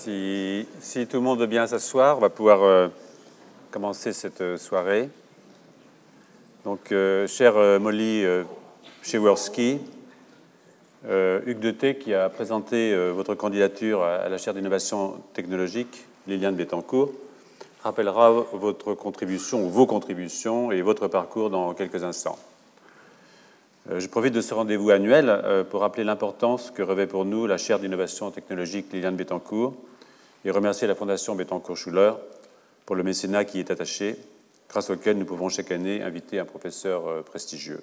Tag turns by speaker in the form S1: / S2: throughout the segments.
S1: Si tout le monde veut bien s'asseoir, on va pouvoir commencer cette soirée. Donc, chère Molly Przeworski, Hugues Detet, qui a présenté votre candidature à la chaire d'innovation technologique, Liliane Bettencourt, rappellera votre contribution ou vos contributions et votre parcours dans quelques instants. Je profite de ce rendez-vous annuel pour rappeler l'importance que revêt pour nous la chaire d'innovation technologique Liliane Bettencourt et remercier la Fondation Bettencourt-Schuller pour le mécénat qui y est attaché, grâce auquel nous pouvons chaque année inviter un professeur prestigieux.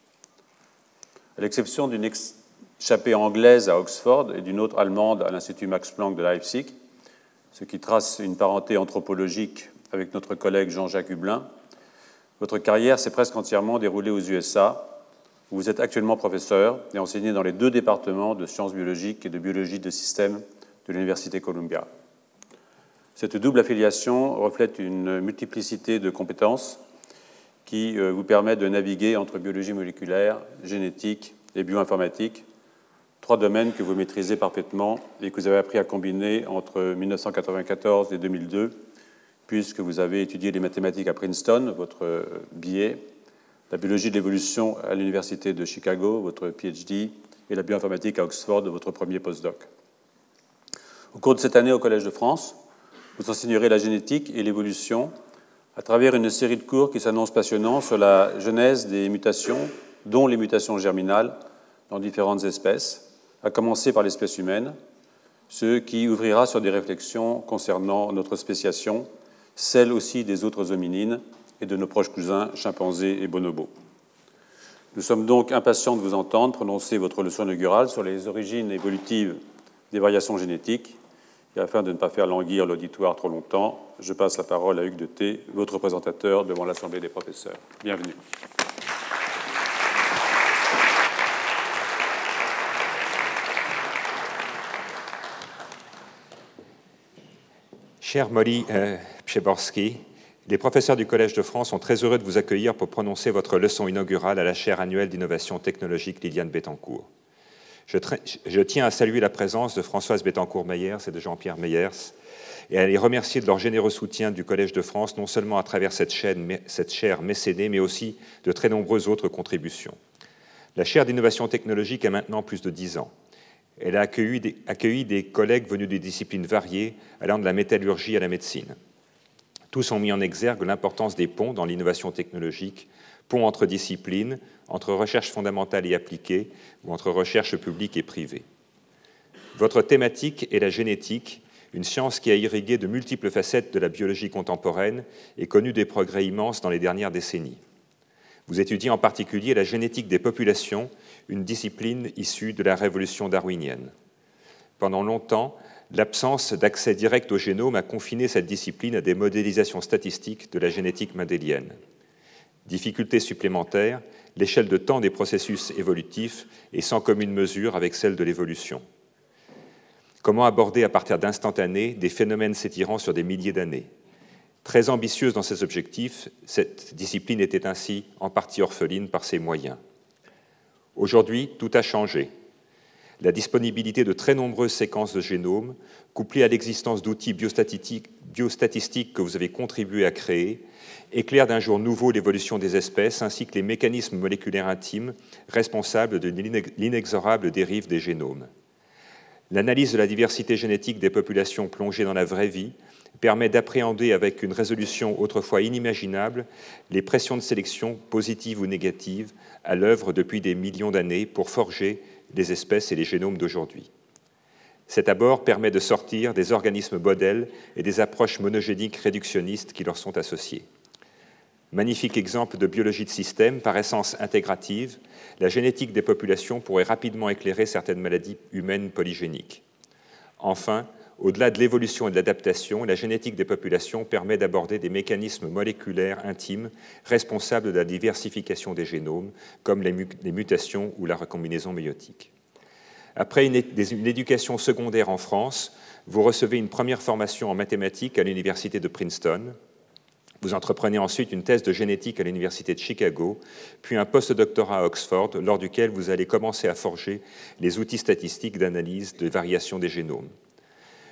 S1: À l'exception d'une échappée anglaise à Oxford et d'une autre allemande à l'Institut Max Planck de Leipzig, ce qui trace une parenté anthropologique avec notre collègue Jean-Jacques Hublin, votre carrière s'est presque entièrement déroulée aux USA, où vous êtes actuellement professeur et enseignez dans les 2 départements de sciences biologiques et de biologie de système de l'Université Columbia. Cette double affiliation reflète une multiplicité de compétences qui vous permet de naviguer entre biologie moléculaire, génétique et bioinformatique, 3 domaines que vous maîtrisez parfaitement et que vous avez appris à combiner entre 1994 et 2002, puisque vous avez étudié les mathématiques à Princeton, votre BA, la biologie de l'évolution à l'Université de Chicago, votre PhD, et la bioinformatique à Oxford, votre premier postdoc. Au cours de cette année au Collège de France, vous enseignerez la génétique et l'évolution à travers une série de cours qui s'annoncent passionnants sur la genèse des mutations, dont les mutations germinales dans différentes espèces, à commencer par l'espèce humaine, ce qui ouvrira sur des réflexions concernant notre spéciation, celle aussi des autres hominines et de nos proches cousins chimpanzés et bonobos. Nous sommes donc impatients de vous entendre prononcer votre leçon inaugurale sur les origines évolutives des variations génétiques. Et afin de ne pas faire languir l'auditoire trop longtemps, je passe la parole à Hugues Detet, votre présentateur devant l'Assemblée des professeurs. Bienvenue.
S2: Chère Molly Przeworski, les professeurs du Collège de France sont très heureux de vous accueillir pour prononcer votre leçon inaugurale à la chaire annuelle d'innovation technologique Liliane Bettencourt. Je tiens à saluer la présence de Françoise Bettencourt-Meyers et de Jean-Pierre Meyers et à les remercier de leur généreux soutien du Collège de France, non seulement à travers cette chaire mécénée, mais aussi de très nombreuses autres contributions. La chaire d'innovation technologique a maintenant plus de 10 ans. Elle a accueilli des collègues venus de disciplines variées, allant de la métallurgie à la médecine. Tous ont mis en exergue l'importance des ponts dans l'innovation technologique, ponts entre disciplines, entre recherche fondamentale et appliquée, ou entre recherche publique et privée. Votre thématique est la génétique, une science qui a irrigué de multiples facettes de la biologie contemporaine et connu des progrès immenses dans les dernières décennies. Vous étudiez en particulier la génétique des populations, une discipline issue de la révolution darwinienne. Pendant longtemps, l'absence d'accès direct au génome a confiné cette discipline à des modélisations statistiques de la génétique mendélienne. Difficulté supplémentaire, l'échelle de temps des processus évolutifs est sans commune mesure avec celle de l'évolution. Comment aborder à partir d'instantanés des phénomènes s'étirant sur des milliers d'années ? Très ambitieuse dans ses objectifs, cette discipline était ainsi en partie orpheline par ses moyens. Aujourd'hui, tout a changé. La disponibilité de très nombreuses séquences de génome, couplée à l'existence d'outils biostatistiques que vous avez contribué à créer, éclaire d'un jour nouveau l'évolution des espèces ainsi que les mécanismes moléculaires intimes responsables de l'inexorable dérive des génomes. L'analyse de la diversité génétique des populations plongées dans la vraie vie permet d'appréhender avec une résolution autrefois inimaginable les pressions de sélection positives ou négatives à l'œuvre depuis des millions d'années pour forger les espèces et les génomes d'aujourd'hui. Cet abord permet de sortir des organismes modèles et des approches monogéniques réductionnistes qui leur sont associées. Magnifique exemple de biologie de système, par essence intégrative, la génétique des populations pourrait rapidement éclairer certaines maladies humaines polygéniques. Enfin, au-delà de l'évolution et de l'adaptation, la génétique des populations permet d'aborder des mécanismes moléculaires intimes responsables de la diversification des génomes, comme les mutations ou la recombinaison méiotique. Après une éducation secondaire en France, vous recevez une première formation en mathématiques à l'université de Princeton. Vous entreprenez ensuite une thèse de génétique à l'université de Chicago, puis un post-doctorat à Oxford, lors duquel vous allez commencer à forger les outils statistiques d'analyse de variation des génomes.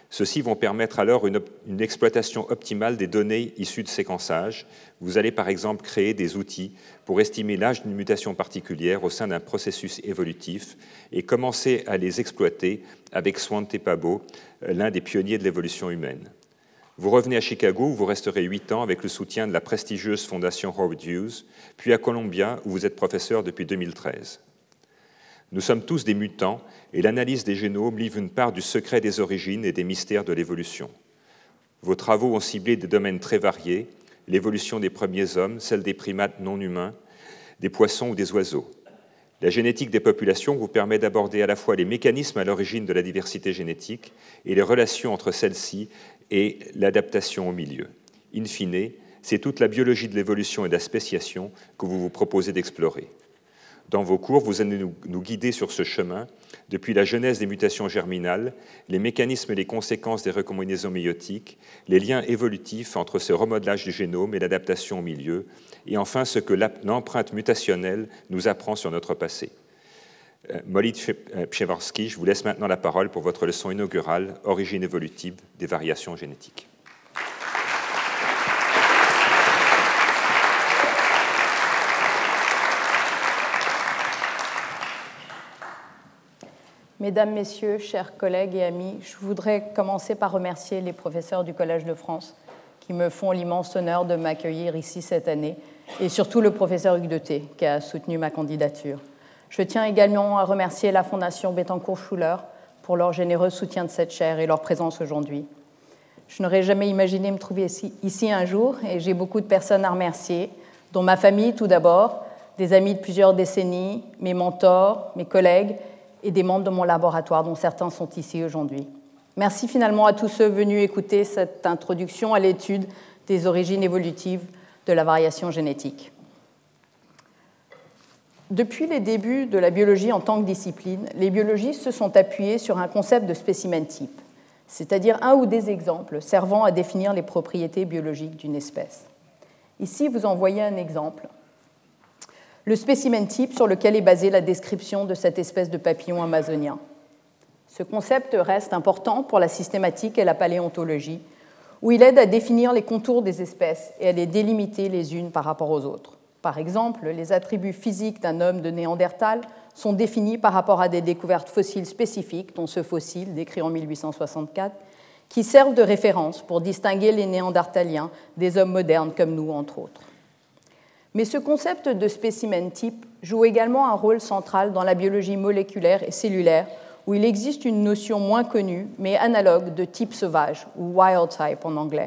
S2: Ceux-ci vont permettre alors une exploitation optimale des données issues de séquençage. Vous allez par exemple créer des outils pour estimer l'âge d'une mutation particulière au sein d'un processus évolutif et commencer à les exploiter avec Svante Pääbo, l'un des pionniers de l'évolution humaine. Vous revenez à Chicago où vous resterez 8 ans avec le soutien de la prestigieuse fondation Howard Hughes, puis à Columbia où vous êtes professeur depuis 2013. Nous sommes tous des mutants et l'analyse des génomes livre une part du secret des origines et des mystères de l'évolution. Vos travaux ont ciblé des domaines très variés, l'évolution des premiers hommes, celle des primates non humains, des poissons ou des oiseaux. La génétique des populations vous permet d'aborder à la fois les mécanismes à l'origine de la diversité génétique et les relations entre celles-ci et l'adaptation au milieu. In fine, c'est toute la biologie de l'évolution et de la spéciation que vous vous proposez d'explorer. Dans vos cours, vous allez nous guider sur ce chemin, depuis la genèse des mutations germinales, les mécanismes et les conséquences des recombinaisons méiotiques, les liens évolutifs entre ce remodelage du génome et l'adaptation au milieu, et enfin ce que l'empreinte mutationnelle nous apprend sur notre passé. Molly Przeworski, je vous laisse maintenant la parole pour votre leçon inaugurale, Origine évolutive des variations génétiques.
S3: Mesdames, Messieurs, chers collègues et amis, je voudrais commencer par remercier les professeurs du Collège de France qui me font l'immense honneur de m'accueillir ici cette année, et surtout le professeur Hugues Deté qui a soutenu ma candidature. Je tiens également à remercier la Fondation Bettencourt-Schuller pour leur généreux soutien de cette chaire et leur présence aujourd'hui. Je n'aurais jamais imaginé me trouver ici un jour, et j'ai beaucoup de personnes à remercier, dont ma famille tout d'abord, des amis de plusieurs décennies, mes mentors, mes collègues, et des membres de mon laboratoire, dont certains sont ici aujourd'hui. Merci finalement à tous ceux venus écouter cette introduction à l'étude des origines évolutives de la variation génétique. Depuis les débuts de la biologie en tant que discipline, les biologistes se sont appuyés sur un concept de spécimen type, c'est-à-dire un ou des exemples servant à définir les propriétés biologiques d'une espèce. Ici, vous en voyez un exemple. Le spécimen type sur lequel est basée la description de cette espèce de papillon amazonien. Ce concept reste important pour la systématique et la paléontologie, où il aide à définir les contours des espèces et à les délimiter les unes par rapport aux autres. Par exemple, les attributs physiques d'un homme de Néandertal sont définis par rapport à des découvertes fossiles spécifiques, dont ce fossile décrit en 1864, qui servent de référence pour distinguer les Néandertaliens des hommes modernes comme nous, entre autres. Mais ce concept de spécimen type joue également un rôle central dans la biologie moléculaire et cellulaire, où il existe une notion moins connue, mais analogue, de type sauvage, ou wild type en anglais.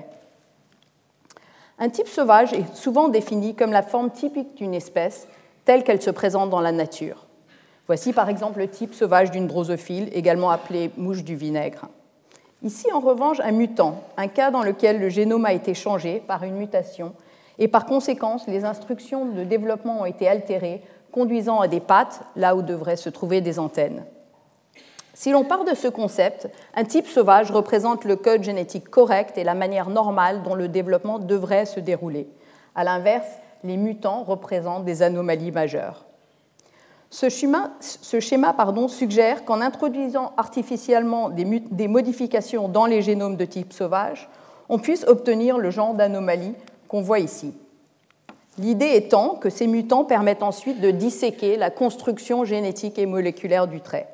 S3: Un type sauvage est souvent défini comme la forme typique d'une espèce, telle qu'elle se présente dans la nature. Voici par exemple le type sauvage d'une drosophile, également appelée mouche du vinaigre. Ici, en revanche, un mutant, un cas dans lequel le génome a été changé par une mutation, et par conséquent, les instructions de développement ont été altérées, conduisant à des pattes, là où devraient se trouver des antennes. Si l'on part de ce concept, un type sauvage représente le code génétique correct et la manière normale dont le développement devrait se dérouler. À l'inverse, les mutants représentent des anomalies majeures. Ce schéma suggère qu'en introduisant artificiellement des modifications dans les génomes de type sauvage, on puisse obtenir le genre d'anomalie qu'on voit ici. L'idée étant que ces mutants permettent ensuite de disséquer la construction génétique et moléculaire du trait.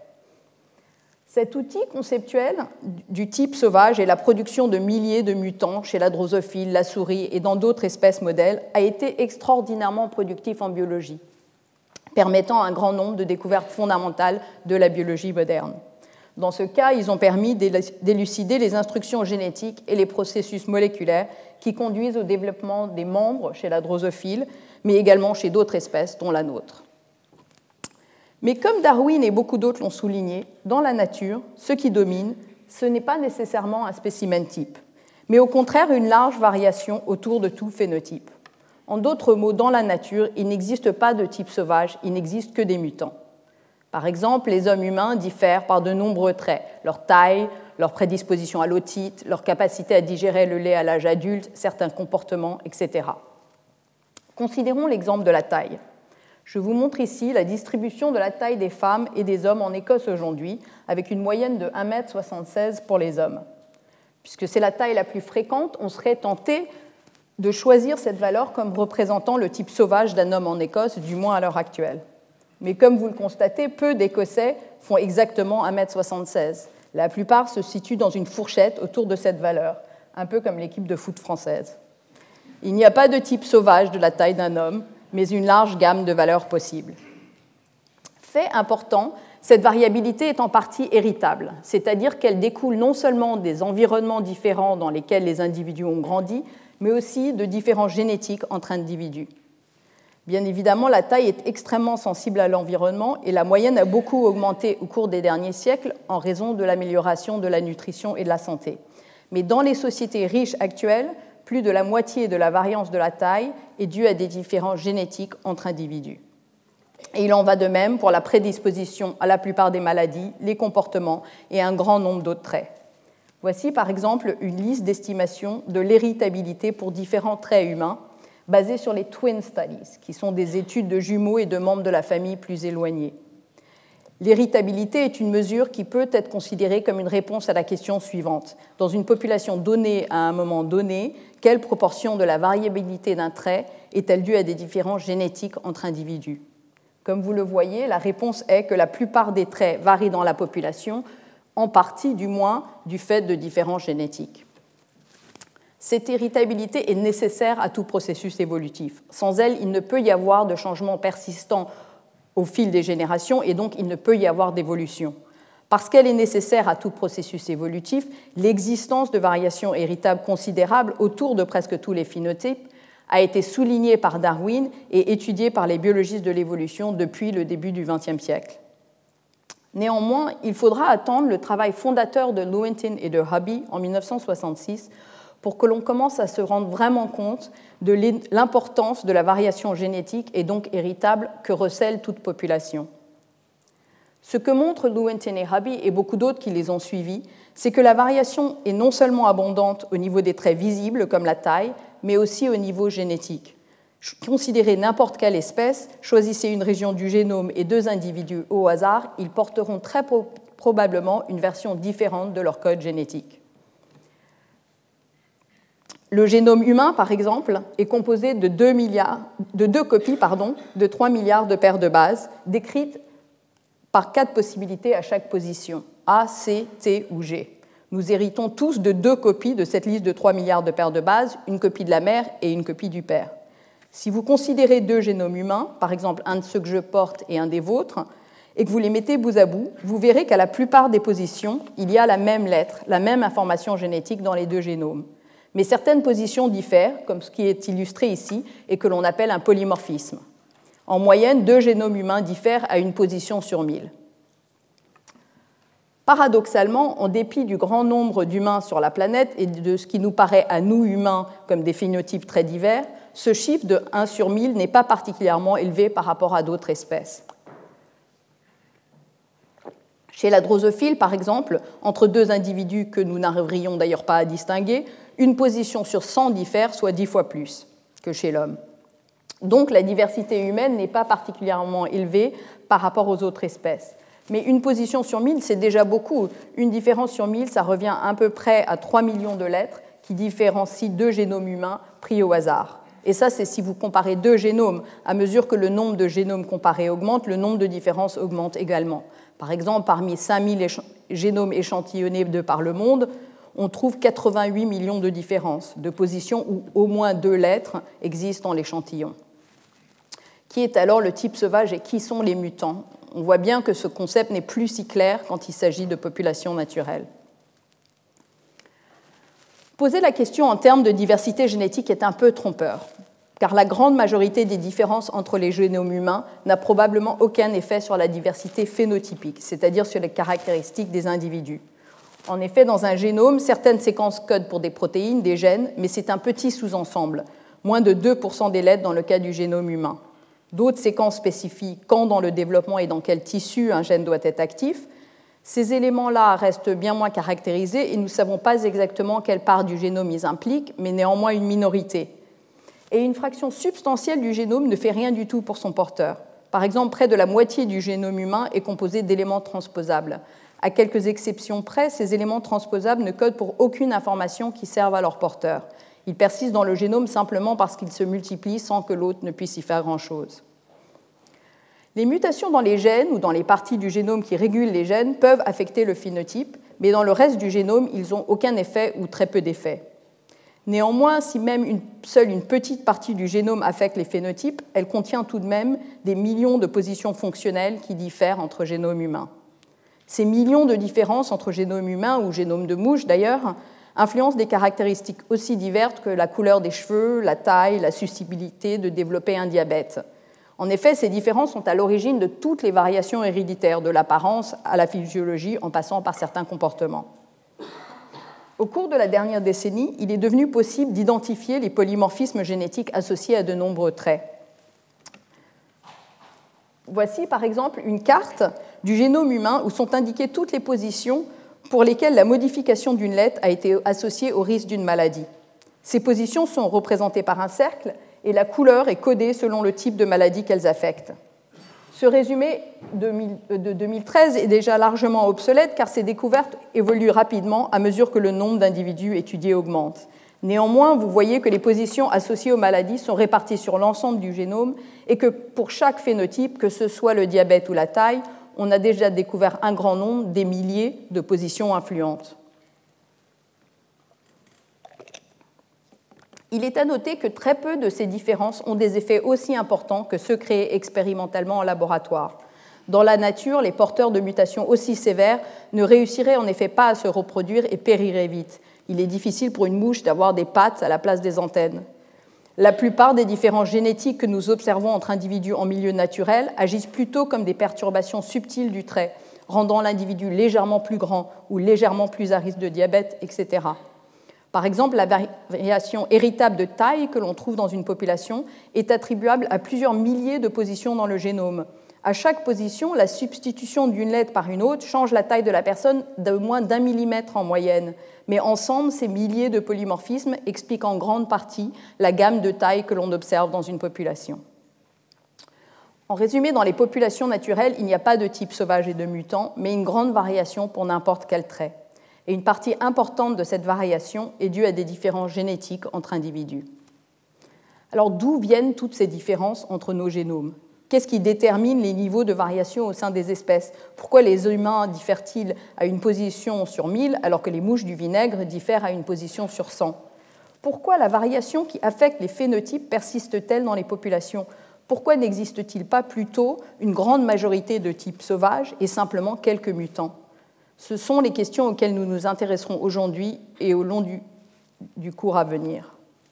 S3: Cet outil conceptuel du type sauvage et la production de milliers de mutants chez la drosophile, la souris et dans d'autres espèces modèles a été extraordinairement productif en biologie, permettant un grand nombre de découvertes fondamentales de la biologie moderne. Dans ce cas, ils ont permis d'élucider les instructions génétiques et les processus moléculaires qui conduisent au développement des membres chez la drosophile, mais également chez d'autres espèces, dont la nôtre. Mais comme Darwin et beaucoup d'autres l'ont souligné, dans la nature, ce qui domine, ce n'est pas nécessairement un spécimen type, mais au contraire une large variation autour de tout phénotype. En d'autres mots, dans la nature, il n'existe pas de type sauvage, il n'existe que des mutants. Par exemple, les hommes humains diffèrent par de nombreux traits, leur taille, leur prédisposition à l'otite, leur capacité à digérer le lait à l'âge adulte, certains comportements, etc. Considérons l'exemple de la taille. Je vous montre ici la distribution de la taille des femmes et des hommes en Écosse aujourd'hui, avec une moyenne de 1,76 m pour les hommes. Puisque c'est la taille la plus fréquente, on serait tenté de choisir cette valeur comme représentant le type sauvage d'un homme en Écosse, du moins à l'heure actuelle. Mais comme vous le constatez, peu d'Écossais font exactement 1,76 m. La plupart se situent dans une fourchette autour de cette valeur, un peu comme l'équipe de foot française. Il n'y a pas de type sauvage de la taille d'un homme, mais une large gamme de valeurs possibles. Fait important, cette variabilité est en partie héritable, c'est-à-dire qu'elle découle non seulement des environnements différents dans lesquels les individus ont grandi, mais aussi de différences génétiques entre individus. Bien évidemment, la taille est extrêmement sensible à l'environnement et la moyenne a beaucoup augmenté au cours des derniers siècles en raison de l'amélioration de la nutrition et de la santé. Mais dans les sociétés riches actuelles, plus de la moitié de la variance de la taille est due à des différences génétiques entre individus. Et il en va de même pour la prédisposition à la plupart des maladies, les comportements et un grand nombre d'autres traits. Voici par exemple une liste d'estimation de l'héritabilité pour différents traits humains basée sur les Twin Studies, qui sont des études de jumeaux et de membres de la famille plus éloignés. L'héritabilité est une mesure qui peut être considérée comme une réponse à la question suivante. Dans une population donnée à un moment donné, quelle proportion de la variabilité d'un trait est-elle due à des différences génétiques entre individus ? Comme vous le voyez, la réponse est que la plupart des traits varient dans la population, en partie du moins du fait de différences génétiques. Cette héritabilité est nécessaire à tout processus évolutif. Sans elle, il ne peut y avoir de changement persistant au fil des générations et donc il ne peut y avoir d'évolution. Parce qu'elle est nécessaire à tout processus évolutif, l'existence de variations héritables considérables autour de presque tous les phénotypes a été soulignée par Darwin et étudiée par les biologistes de l'évolution depuis le début du XXe siècle. Néanmoins, il faudra attendre le travail fondateur de Lewontin et de Hobby en 1966 pour que l'on commence à se rendre vraiment compte de l'importance de la variation génétique et donc héritable que recèle toute population. Ce que montrent Lewontin et Hobby et beaucoup d'autres qui les ont suivis, c'est que la variation est non seulement abondante au niveau des traits visibles comme la taille, mais aussi au niveau génétique. Considérez n'importe quelle espèce, choisissez une région du génome et 2 individus au hasard, ils porteront très probablement une version différente de leur code génétique. Le génome humain, par exemple, est composé de 2 copies de 3 milliards de paires de bases, décrites par 4 possibilités à chaque position, A, C, T ou G. Nous héritons tous de 2 copies de cette liste de 3 milliards de paires de bases, une copie de la mère et une copie du père. Si vous considérez 2 génomes humains, par exemple un de ceux que je porte et un des vôtres, et que vous les mettez bout à bout, vous verrez qu'à la plupart des positions, il y a la même lettre, la même information génétique dans les 2 génomes. Mais certaines positions diffèrent, comme ce qui est illustré ici, et que l'on appelle un polymorphisme. En moyenne, 2 génomes humains diffèrent à une position sur 1000. Paradoxalement, en dépit du grand nombre d'humains sur la planète et de ce qui nous paraît à nous humains comme des phénotypes très divers, ce chiffre de 1 sur 1000 n'est pas particulièrement élevé par rapport à d'autres espèces. Chez la drosophile, par exemple, entre 2 individus que nous n'arriverions d'ailleurs pas à distinguer, une position sur 100 diffère, soit 10 fois plus que chez l'homme. Donc la diversité humaine n'est pas particulièrement élevée par rapport aux autres espèces. Mais une position sur 1000, c'est déjà beaucoup. Une différence sur 1000, ça revient à peu près à 3 millions de lettres qui différencient 2 génomes humains pris au hasard. Et ça, c'est si vous comparez 2 génomes. À mesure que le nombre de génomes comparés augmente, le nombre de différences augmente également. Par exemple, parmi 5000 génomes échantillonnés de par le monde, on trouve 88 millions de différences, de positions où au moins 2 lettres existent dans l'échantillon. Qui est alors le type sauvage et qui sont les mutants ? On voit bien que ce concept n'est plus si clair quand il s'agit de populations naturelles. Poser la question en termes de diversité génétique est un peu trompeur, car la grande majorité des différences entre les génomes humains n'a probablement aucun effet sur la diversité phénotypique, c'est-à-dire sur les caractéristiques des individus. En effet, dans un génome, certaines séquences codent pour des protéines, des gènes, mais c'est un petit sous-ensemble, moins de 2% des lettres dans le cas du génome humain. D'autres séquences spécifient quand dans le développement et dans quel tissu un gène doit être actif. Ces éléments-là restent bien moins caractérisés et nous ne savons pas exactement quelle part du génome ils impliquent, mais néanmoins une minorité. Et une fraction substantielle du génome ne fait rien du tout pour son porteur. Par exemple, près de la moitié du génome humain est composé d'éléments transposables. À quelques exceptions près, ces éléments transposables ne codent pour aucune information qui serve à leur porteur. Ils persistent dans le génome simplement parce qu'ils se multiplient sans que l'autre ne puisse y faire grand-chose. Les mutations dans les gènes ou dans les parties du génome qui régulent les gènes peuvent affecter le phénotype, mais dans le reste du génome, ils n'ont aucun effet ou très peu d'effet. Néanmoins, si même seule une petite partie du génome affecte les phénotypes, elle contient tout de même des millions de positions fonctionnelles qui diffèrent entre génomes humains. Ces millions de différences entre génome humain ou génome de mouche, d'ailleurs, influencent des caractéristiques aussi diverses que la couleur des cheveux, la taille, la susceptibilité de développer un diabète. En effet, ces différences sont à l'origine de toutes les variations héréditaires, de l'apparence à la physiologie, en passant par certains comportements. Au cours de la dernière décennie, il est devenu possible d'identifier les polymorphismes génétiques associés à de nombreux traits. Voici par exemple une carte du génome humain où sont indiquées toutes les positions pour lesquelles la modification d'une lettre a été associée au risque d'une maladie. Ces positions sont représentées par un cercle et la couleur est codée selon le type de maladie qu'elles affectent. Ce résumé de 2013 est déjà largement obsolète car ces découvertes évoluent rapidement à mesure que le nombre d'individus étudiés augmente. Néanmoins, vous voyez que les positions associées aux maladies sont réparties sur l'ensemble du génome et que pour chaque phénotype, que ce soit le diabète ou la taille, on a déjà découvert un grand nombre, des milliers de positions influentes. Il est à noter que très peu de ces différences ont des effets aussi importants que ceux créés expérimentalement en laboratoire. Dans la nature, les porteurs de mutations aussi sévères ne réussiraient en effet pas à se reproduire et périraient vite. Il est difficile pour une mouche d'avoir des pattes à la place des antennes. La plupart des différences génétiques que nous observons entre individus en milieu naturel agissent plutôt comme des perturbations subtiles du trait, rendant l'individu légèrement plus grand ou légèrement plus à risque de diabète, etc. Par exemple, la variation héritable de taille que l'on trouve dans une population est attribuable à plusieurs milliers de positions dans le génome. À chaque position, la substitution d'une lettre par une autre change la taille de la personne de moins d'1 millimètre en moyenne. Mais ensemble, ces milliers de polymorphismes expliquent en grande partie la gamme de tailles que l'on observe dans une population. En résumé, dans les populations naturelles, il n'y a pas de type sauvage et de mutant, mais une grande variation pour n'importe quel trait. Et une partie importante de cette variation est due à des différences génétiques entre individus. Alors, d'où viennent toutes ces différences entre nos génomes ? Qu'est-ce qui détermine les niveaux de variation au sein des espèces ? Pourquoi les humains diffèrent-ils à une position sur 1000 alors que les mouches du vinaigre diffèrent à une position sur 100 ? Pourquoi la variation qui affecte les phénotypes persiste-t-elle dans les populations ? Pourquoi n'existe-t-il pas plutôt une grande majorité de types sauvages et simplement quelques mutants ? Ce sont les questions auxquelles nous nous intéresserons aujourd'hui et au long du cours à venir.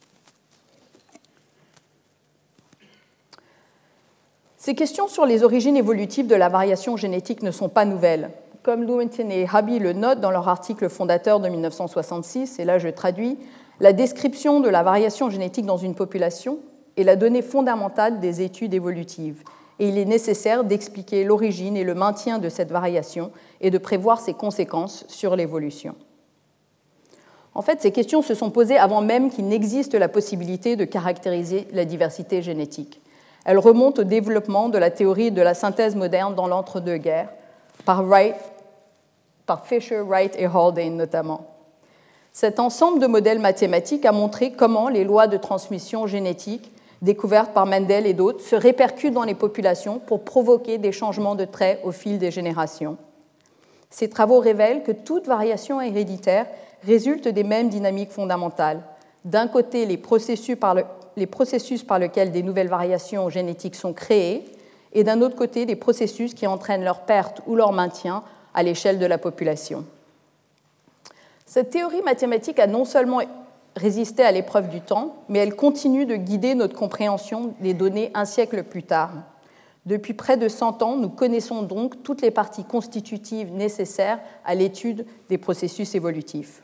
S3: Ces questions sur les origines évolutives de la variation génétique ne sont pas nouvelles. Comme Lewontin et Haby le notent dans leur article fondateur de 1966, et là je traduis, la description de la variation génétique dans une population est la donnée fondamentale des études évolutives. Et il est nécessaire d'expliquer l'origine et le maintien de cette variation et de prévoir ses conséquences sur l'évolution. En fait, ces questions se sont posées avant même qu'il n'existe la possibilité de caractériser la diversité génétique. Elles remontent au développement de la théorie de la synthèse moderne dans l'entre-deux-guerres, par Fisher, Wright et Haldane notamment. Cet ensemble de modèles mathématiques a montré comment les lois de transmission génétique découvertes par Mendel et d'autres se répercutent dans les populations pour provoquer des changements de traits au fil des générations. Ces travaux révèlent que toute variation héréditaire résulte des mêmes dynamiques fondamentales. D'un côté, les processus par lesquels des nouvelles variations génétiques sont créées, et d'un autre côté, les processus qui entraînent leur perte ou leur maintien à l'échelle de la population. Cette théorie mathématique a non seulement résisté à l'épreuve du temps, mais elle continue de guider notre compréhension des données un siècle plus tard. Depuis près de 100 ans, nous connaissons donc toutes les parties constitutives nécessaires à l'étude des processus évolutifs.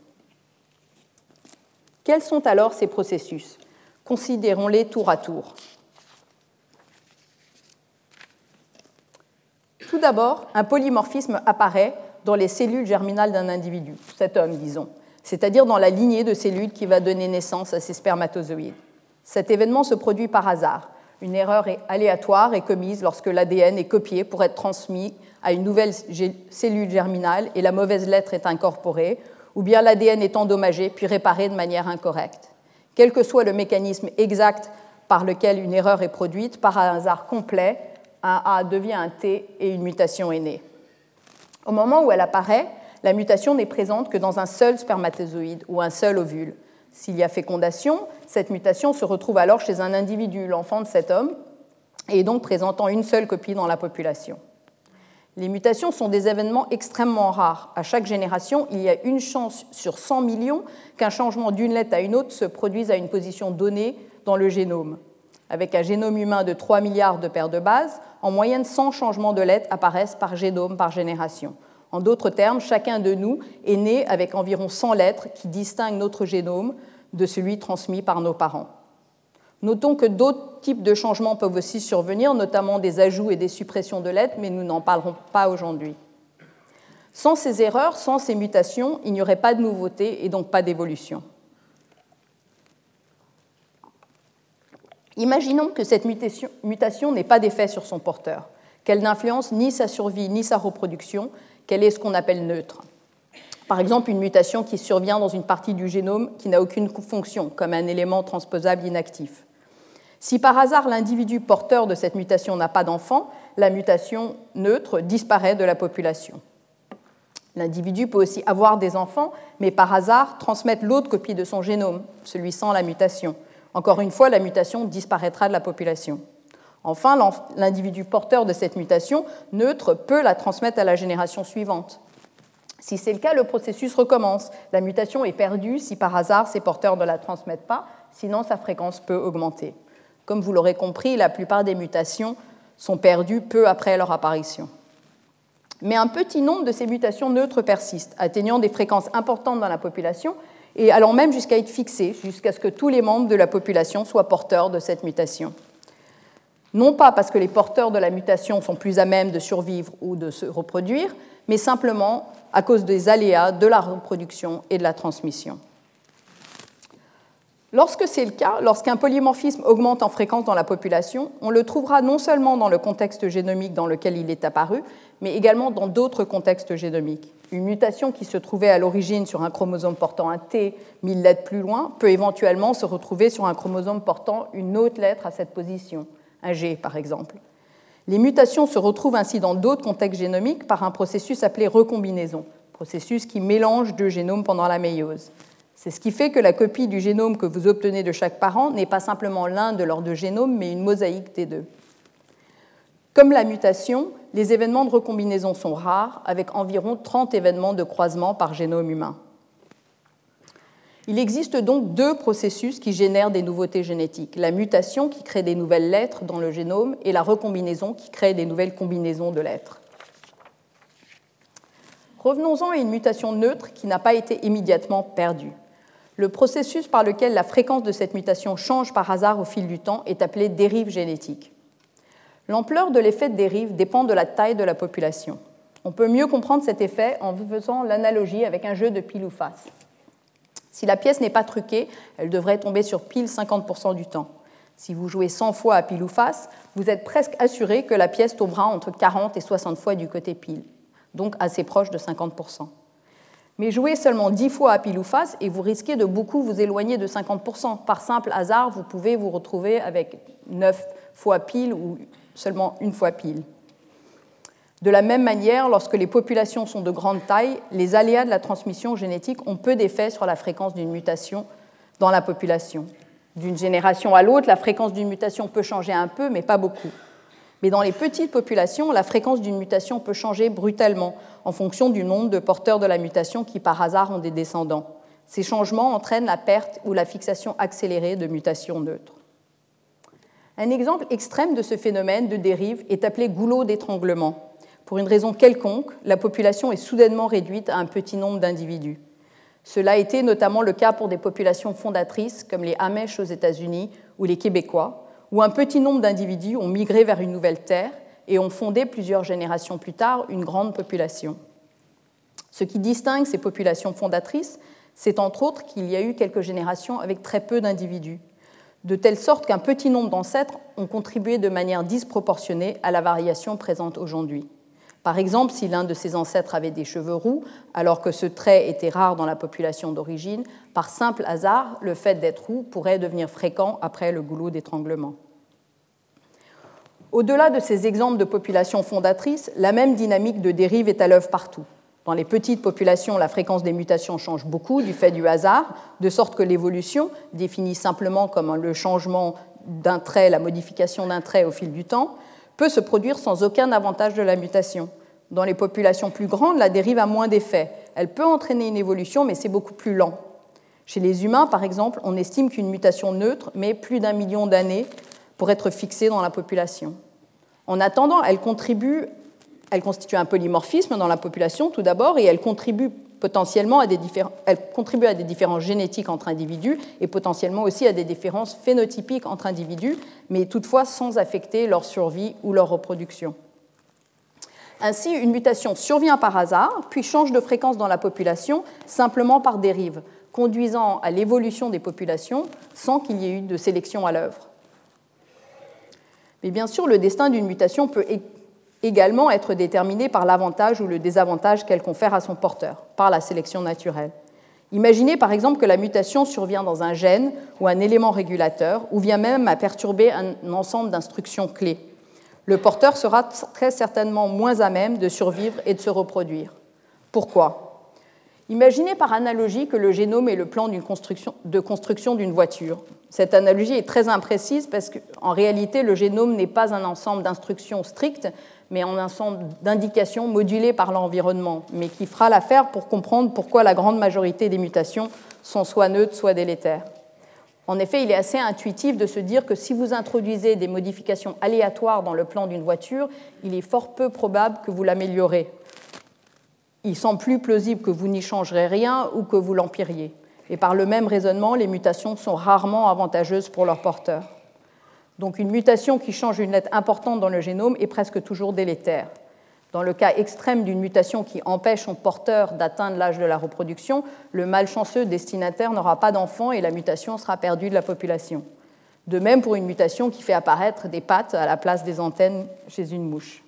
S3: Quels sont alors ces processus ? Considérons-les tour à tour. Tout d'abord, un polymorphisme apparaît dans les cellules germinales d'un individu, cet homme, disons, c'est-à-dire dans la lignée de cellules qui va donner naissance à ces spermatozoïdes. Cet événement se produit par hasard. Une erreur aléatoire est commise lorsque l'ADN est copié pour être transmis à une nouvelle cellule germinale et la mauvaise lettre est incorporée, ou bien l'ADN est endommagé puis réparé de manière incorrecte. Quel que soit le mécanisme exact par lequel une erreur est produite, par un hasard complet, un A devient un T et une mutation est née. Au moment où elle apparaît, la mutation n'est présente que dans un seul spermatozoïde ou un seul ovule. S'il y a fécondation, cette mutation se retrouve alors chez un individu, l'enfant de cet homme, et donc présentant une seule copie dans la population. Les mutations sont des événements extrêmement rares. À chaque génération, il y a une chance sur 100 millions qu'un changement d'une lettre à une autre se produise à une position donnée dans le génome. Avec un génome humain de 3 milliards de paires de bases, en moyenne 100 changements de lettres apparaissent par génome par génération. En d'autres termes, chacun de nous est né avec environ 100 lettres qui distinguent notre génome de celui transmis par nos parents. Notons que d'autres types de changements peuvent aussi survenir, notamment des ajouts et des suppressions de lettres, mais nous n'en parlerons pas aujourd'hui. Sans ces erreurs, sans ces mutations, il n'y aurait pas de nouveauté et donc pas d'évolution. Imaginons que cette mutation n'ait pas d'effet sur son porteur, qu'elle n'influence ni sa survie ni sa reproduction, qu'elle est ce qu'on appelle neutre. Par exemple, une mutation qui survient dans une partie du génome qui n'a aucune fonction, comme un élément transposable inactif. Si par hasard l'individu porteur de cette mutation n'a pas d'enfant, la mutation neutre disparaît de la population. L'individu peut aussi avoir des enfants, mais par hasard transmettre l'autre copie de son génome, celui sans la mutation. Encore une fois, la mutation disparaîtra de la population. Enfin, l'individu porteur de cette mutation neutre peut la transmettre à la génération suivante. Si c'est le cas, le processus recommence. La mutation est perdue si par hasard ces porteurs ne la transmettent pas, sinon sa fréquence peut augmenter. Comme vous l'aurez compris, la plupart des mutations sont perdues peu après leur apparition. Mais un petit nombre de ces mutations neutres persistent, atteignant des fréquences importantes dans la population et allant même jusqu'à être fixées, jusqu'à ce que tous les membres de la population soient porteurs de cette mutation. Non pas parce que les porteurs de la mutation sont plus à même de survivre ou de se reproduire, mais simplement à cause des aléas de la reproduction et de la transmission. Lorsque c'est le cas, lorsqu'un polymorphisme augmente en fréquence dans la population, on le trouvera non seulement dans le contexte génomique dans lequel il est apparu, mais également dans d'autres contextes génomiques. Une mutation qui se trouvait à l'origine sur un chromosome portant un T 1000 lettres plus loin peut éventuellement se retrouver sur un chromosome portant une autre lettre à cette position, un G par exemple. Les mutations se retrouvent ainsi dans d'autres contextes génomiques par un processus appelé recombinaison, processus qui mélange deux génomes pendant la méiose. C'est ce qui fait que la copie du génome que vous obtenez de chaque parent n'est pas simplement l'un de leurs deux génomes, mais une mosaïque des deux. Comme la mutation, les événements de recombinaison sont rares, avec environ 30 événements de croisement par génome humain. Il existe donc deux processus qui génèrent des nouveautés génétiques, la mutation qui crée des nouvelles lettres dans le génome et la recombinaison qui crée des nouvelles combinaisons de lettres. Revenons-en à une mutation neutre qui n'a pas été immédiatement perdue. Le processus par lequel la fréquence de cette mutation change par hasard au fil du temps est appelé dérive génétique. L'ampleur de l'effet de dérive dépend de la taille de la population. On peut mieux comprendre cet effet en faisant l'analogie avec un jeu de pile ou face. Si la pièce n'est pas truquée, elle devrait tomber sur pile 50% du temps. Si vous jouez 100 fois à pile ou face, vous êtes presque assuré que la pièce tombera entre 40 et 60 fois du côté pile, donc assez proche de 50%. Mais jouez seulement 10 fois à pile ou face et vous risquez de beaucoup vous éloigner de 50%. Par simple hasard, vous pouvez vous retrouver avec 9 fois pile ou seulement une fois pile. De la même manière, lorsque les populations sont de grande taille, les aléas de la transmission génétique ont peu d'effet sur la fréquence d'une mutation dans la population. D'une génération à l'autre, la fréquence d'une mutation peut changer un peu, mais pas beaucoup. Mais dans les petites populations, la fréquence d'une mutation peut changer brutalement en fonction du nombre de porteurs de la mutation qui, par hasard, ont des descendants. Ces changements entraînent la perte ou la fixation accélérée de mutations neutres. Un exemple extrême de ce phénomène de dérive est appelé goulot d'étranglement. Pour une raison quelconque, la population est soudainement réduite à un petit nombre d'individus. Cela a été notamment le cas pour des populations fondatrices comme les Amish aux États-Unis ou les Québécois, où un petit nombre d'individus ont migré vers une nouvelle terre et ont fondé plusieurs générations plus tard une grande population. Ce qui distingue ces populations fondatrices, c'est entre autres qu'il y a eu quelques générations avec très peu d'individus. de telle sorte qu'un petit nombre d'ancêtres ont contribué de manière disproportionnée à la variation présente aujourd'hui. Par exemple, si l'un de ses ancêtres avait des cheveux roux, alors que ce trait était rare dans la population d'origine, par simple hasard, le fait d'être roux pourrait devenir fréquent après le goulot d'étranglement. Au-delà de ces exemples de populations fondatrices, la même dynamique de dérive est à l'œuvre partout. Dans les petites populations, la fréquence des mutations change beaucoup du fait du hasard, de sorte que l'évolution, définie simplement comme le changement d'un trait, la modification d'un trait au fil du temps, peut se produire sans aucun avantage de la mutation. Dans les populations plus grandes, la dérive a moins d'effet. Elle peut entraîner une évolution, mais c'est beaucoup plus lent. Chez les humains, par exemple, on estime qu'une mutation neutre met plus d'1 million d'années pour être fixée dans la population. En attendant, elle constitue un polymorphisme dans la population, tout d'abord, et elle contribue potentiellement à des différences génétiques entre individus et potentiellement aussi à des différences phénotypiques entre individus, mais toutefois sans affecter leur survie ou leur reproduction. Ainsi, une mutation survient par hasard, puis change de fréquence dans la population simplement par dérive, conduisant à l'évolution des populations sans qu'il y ait eu de sélection à l'œuvre. Mais bien sûr, le destin d'une mutation peut également être déterminé par l'avantage ou le désavantage qu'elle confère à son porteur, par la sélection naturelle. Imaginez par exemple que la mutation survient dans un gène ou un élément régulateur, ou vient même à perturber un ensemble d'instructions clés. Le porteur sera très certainement moins à même de survivre et de se reproduire. Pourquoi ? Imaginez par analogie que le génome est le plan de construction d'une voiture. Cette analogie est très imprécise parce qu'en réalité, le génome n'est pas un ensemble d'instructions strictes, mais un ensemble d'indications modulées par l'environnement, mais qui fera l'affaire pour comprendre pourquoi la grande majorité des mutations sont soit neutres, soit délétères. En effet, il est assez intuitif de se dire que si vous introduisez des modifications aléatoires dans le plan d'une voiture, il est fort peu probable que vous l'améliorez. Il semble plus plausible que vous n'y changerez rien ou que vous l'empiriez. Et par le même raisonnement, les mutations sont rarement avantageuses pour leur porteur. Donc une mutation qui change une lettre importante dans le génome est presque toujours délétère. Dans le cas extrême d'une mutation qui empêche son porteur d'atteindre l'âge de la reproduction, le malchanceux destinataire n'aura pas d'enfant et la mutation sera perdue de la population. De même pour une mutation qui fait apparaître des pattes à la place des antennes chez une mouche.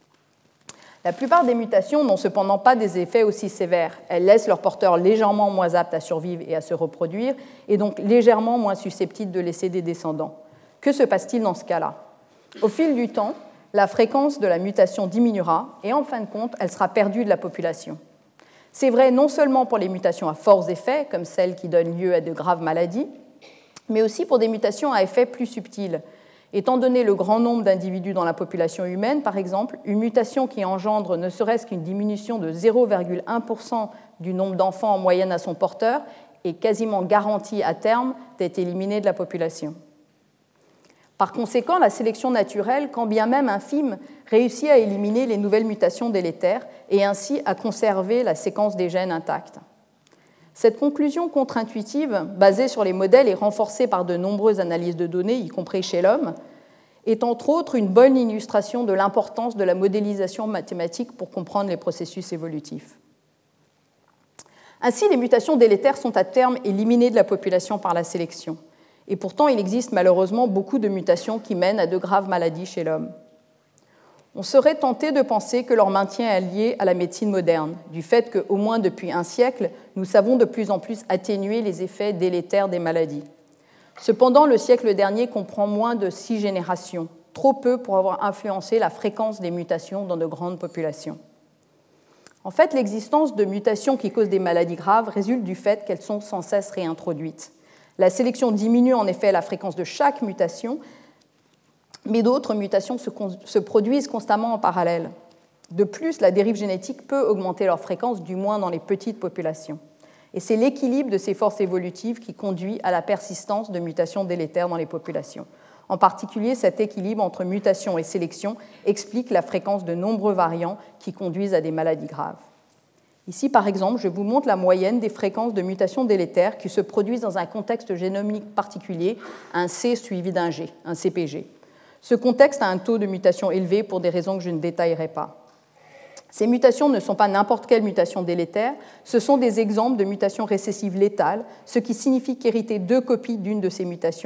S3: La plupart des mutations n'ont cependant pas des effets aussi sévères. Elles laissent leur porteur légèrement moins apte à survivre et à se reproduire, et donc légèrement moins susceptible de laisser des descendants. Que se passe-t-il dans ce cas-là ? Au fil du temps, la fréquence de la mutation diminuera et en fin de compte, elle sera perdue de la population. C'est vrai non seulement pour les mutations à forts effets, comme celles qui donnent lieu à de graves maladies, mais aussi pour des mutations à effets plus subtils. Étant donné le grand nombre d'individus dans la population humaine, par exemple, une mutation qui engendre ne serait-ce qu'une diminution de 0,1% du nombre d'enfants en moyenne à son porteur est quasiment garantie à terme d'être éliminée de la population. Par conséquent, la sélection naturelle, quand bien même infime, réussit à éliminer les nouvelles mutations délétères et ainsi à conserver la séquence des gènes intacte. Cette conclusion contre-intuitive, basée sur les modèles et renforcée par de nombreuses analyses de données, y compris chez l'homme, est entre autres une bonne illustration de l'importance de la modélisation mathématique pour comprendre les processus évolutifs. Ainsi, les mutations délétères sont à terme éliminées de la population par la sélection. Et pourtant, il existe malheureusement beaucoup de mutations qui mènent à de graves maladies chez l'homme. On serait tenté de penser que leur maintien est lié à la médecine moderne, du fait qu'au moins depuis un siècle, nous savons de plus en plus atténuer les effets délétères des maladies. Cependant, le siècle dernier comprend moins de 6 générations, trop peu pour avoir influencé la fréquence des mutations dans de grandes populations. En fait, l'existence de mutations qui causent des maladies graves résulte du fait qu'elles sont sans cesse réintroduites. La sélection diminue en effet la fréquence de chaque mutation, mais d'autres mutations se produisent constamment en parallèle. De plus, la dérive génétique peut augmenter leur fréquence, du moins dans les petites populations. Et c'est l'équilibre de ces forces évolutives qui conduit à la persistance de mutations délétères dans les populations. En particulier, cet équilibre entre mutation et sélection explique la fréquence de nombreux variants qui conduisent à des maladies graves. Ici, par exemple, je vous montre la moyenne des fréquences de mutations délétères qui se produisent dans un contexte génomique particulier, un C suivi d'un G, un CPG. Ce contexte a un taux de mutation élevé pour des raisons que je ne détaillerai pas. Ces mutations ne sont pas n'importe quelle mutation délétère, ce sont des exemples de mutations récessives létales, ce qui signifie qu'hériter 2 copies d'une de ces mutations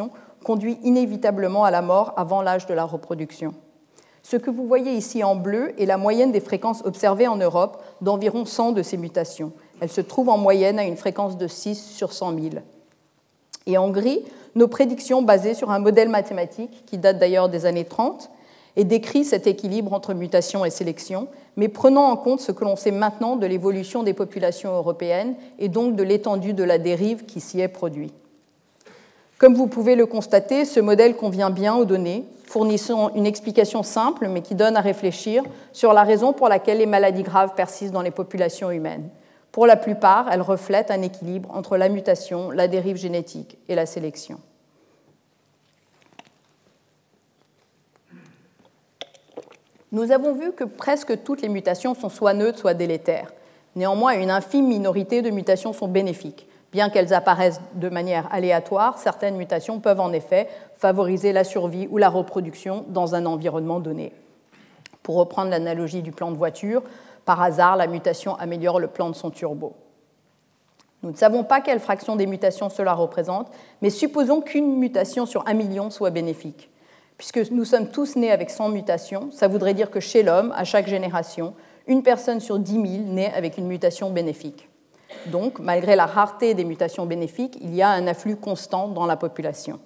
S3: conduit inévitablement à la mort avant l'âge de la reproduction. Ce que vous voyez ici en bleu est la moyenne des fréquences observées en Europe d'environ 100 de ces mutations. Elles se trouvent en moyenne à une fréquence de 6 sur 100 000. Et en gris, nos prédictions basées sur un modèle mathématique qui date d'ailleurs des années 30 et décrit cet équilibre entre mutation et sélection, mais prenant en compte ce que l'on sait maintenant de l'évolution des populations européennes et donc de l'étendue de la dérive qui s'y est produite. Comme vous pouvez le constater, ce modèle convient bien aux données, fournissant une explication simple mais qui donne à réfléchir sur la raison pour laquelle les maladies graves persistent dans les populations humaines. Pour la plupart, elles reflètent un équilibre entre la mutation, la dérive génétique et la sélection. Nous avons vu que presque toutes les mutations sont soit neutres, soit délétères. Néanmoins, une infime minorité de mutations sont bénéfiques. Bien qu'elles apparaissent de manière aléatoire, certaines mutations peuvent en effet favoriser la survie ou la reproduction dans un environnement donné. Pour reprendre l'analogie du plan de voiture, par hasard, la mutation améliore le plan de son turbo. Nous ne savons pas quelle fraction des mutations cela représente, mais supposons qu'une mutation sur 1 million soit bénéfique. Puisque nous sommes tous nés avec 100 mutations, ça voudrait dire que chez l'homme, à chaque génération, une personne sur 10 000 naît avec une mutation bénéfique. Donc, malgré la rareté des mutations bénéfiques, il y a un afflux constant dans la population.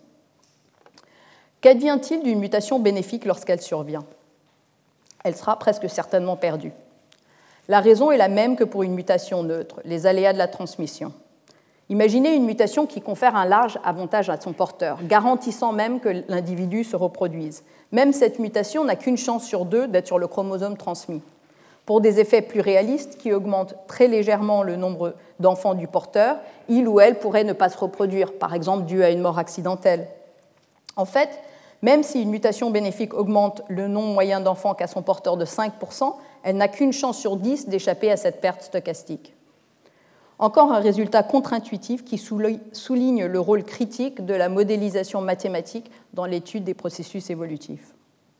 S3: Qu'advient-il d'une mutation bénéfique lorsqu'elle survient ? Elle sera presque certainement perdue. La raison est la même que pour une mutation neutre, les aléas de la transmission. Imaginez une mutation qui confère un large avantage à son porteur, garantissant même que l'individu se reproduise. Même cette mutation n'a qu'une chance sur 2 d'être sur le chromosome transmis. Pour des effets plus réalistes qui augmentent très légèrement le nombre d'enfants du porteur, il ou elle pourrait ne pas se reproduire, par exemple dû à une mort accidentelle. En fait, même si une mutation bénéfique augmente le nombre moyen d'enfants qu'a son porteur de 5%, elle n'a qu'une chance sur 10 d'échapper à cette perte stochastique. Encore un résultat contre-intuitif qui souligne le rôle critique de la modélisation mathématique dans l'étude des processus évolutifs.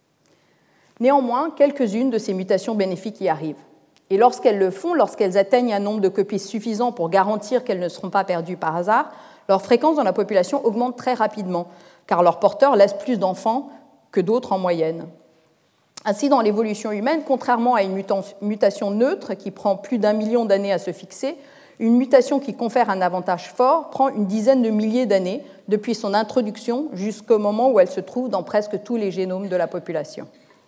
S3: Néanmoins, quelques-unes de ces mutations bénéfiques y arrivent. Et lorsqu'elles le font, lorsqu'elles atteignent un nombre de copies suffisant pour garantir qu'elles ne seront pas perdues par hasard, leur fréquence dans la population augmente très rapidement, car leurs porteurs laissent plus d'enfants que d'autres en moyenne. Ainsi, dans l'évolution humaine, contrairement à une mutation neutre qui prend plus d'1 million d'années à se fixer, une mutation qui confère un avantage fort prend une dizaine de milliers d'années depuis son introduction jusqu'au moment où elle se trouve dans presque tous les génomes de la population.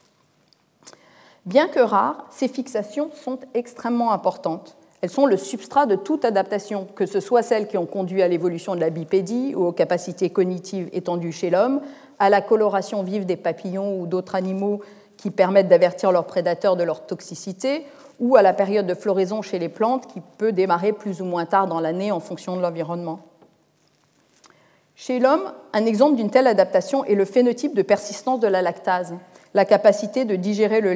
S3: Bien que rares, ces fixations sont extrêmement importantes. Elles sont le substrat de toute adaptation, que ce soit celles qui ont conduit à l'évolution de la bipédie ou aux capacités cognitives étendues chez l'homme, à la coloration vive des papillons ou d'autres animaux qui permettent d'avertir leurs prédateurs de leur toxicité, ou à la période de floraison chez les plantes qui peut démarrer plus ou moins tard dans l'année en fonction de l'environnement. Chez l'homme, un exemple d'une telle adaptation est le phénotype de persistance de la lactase, la capacité de digérer le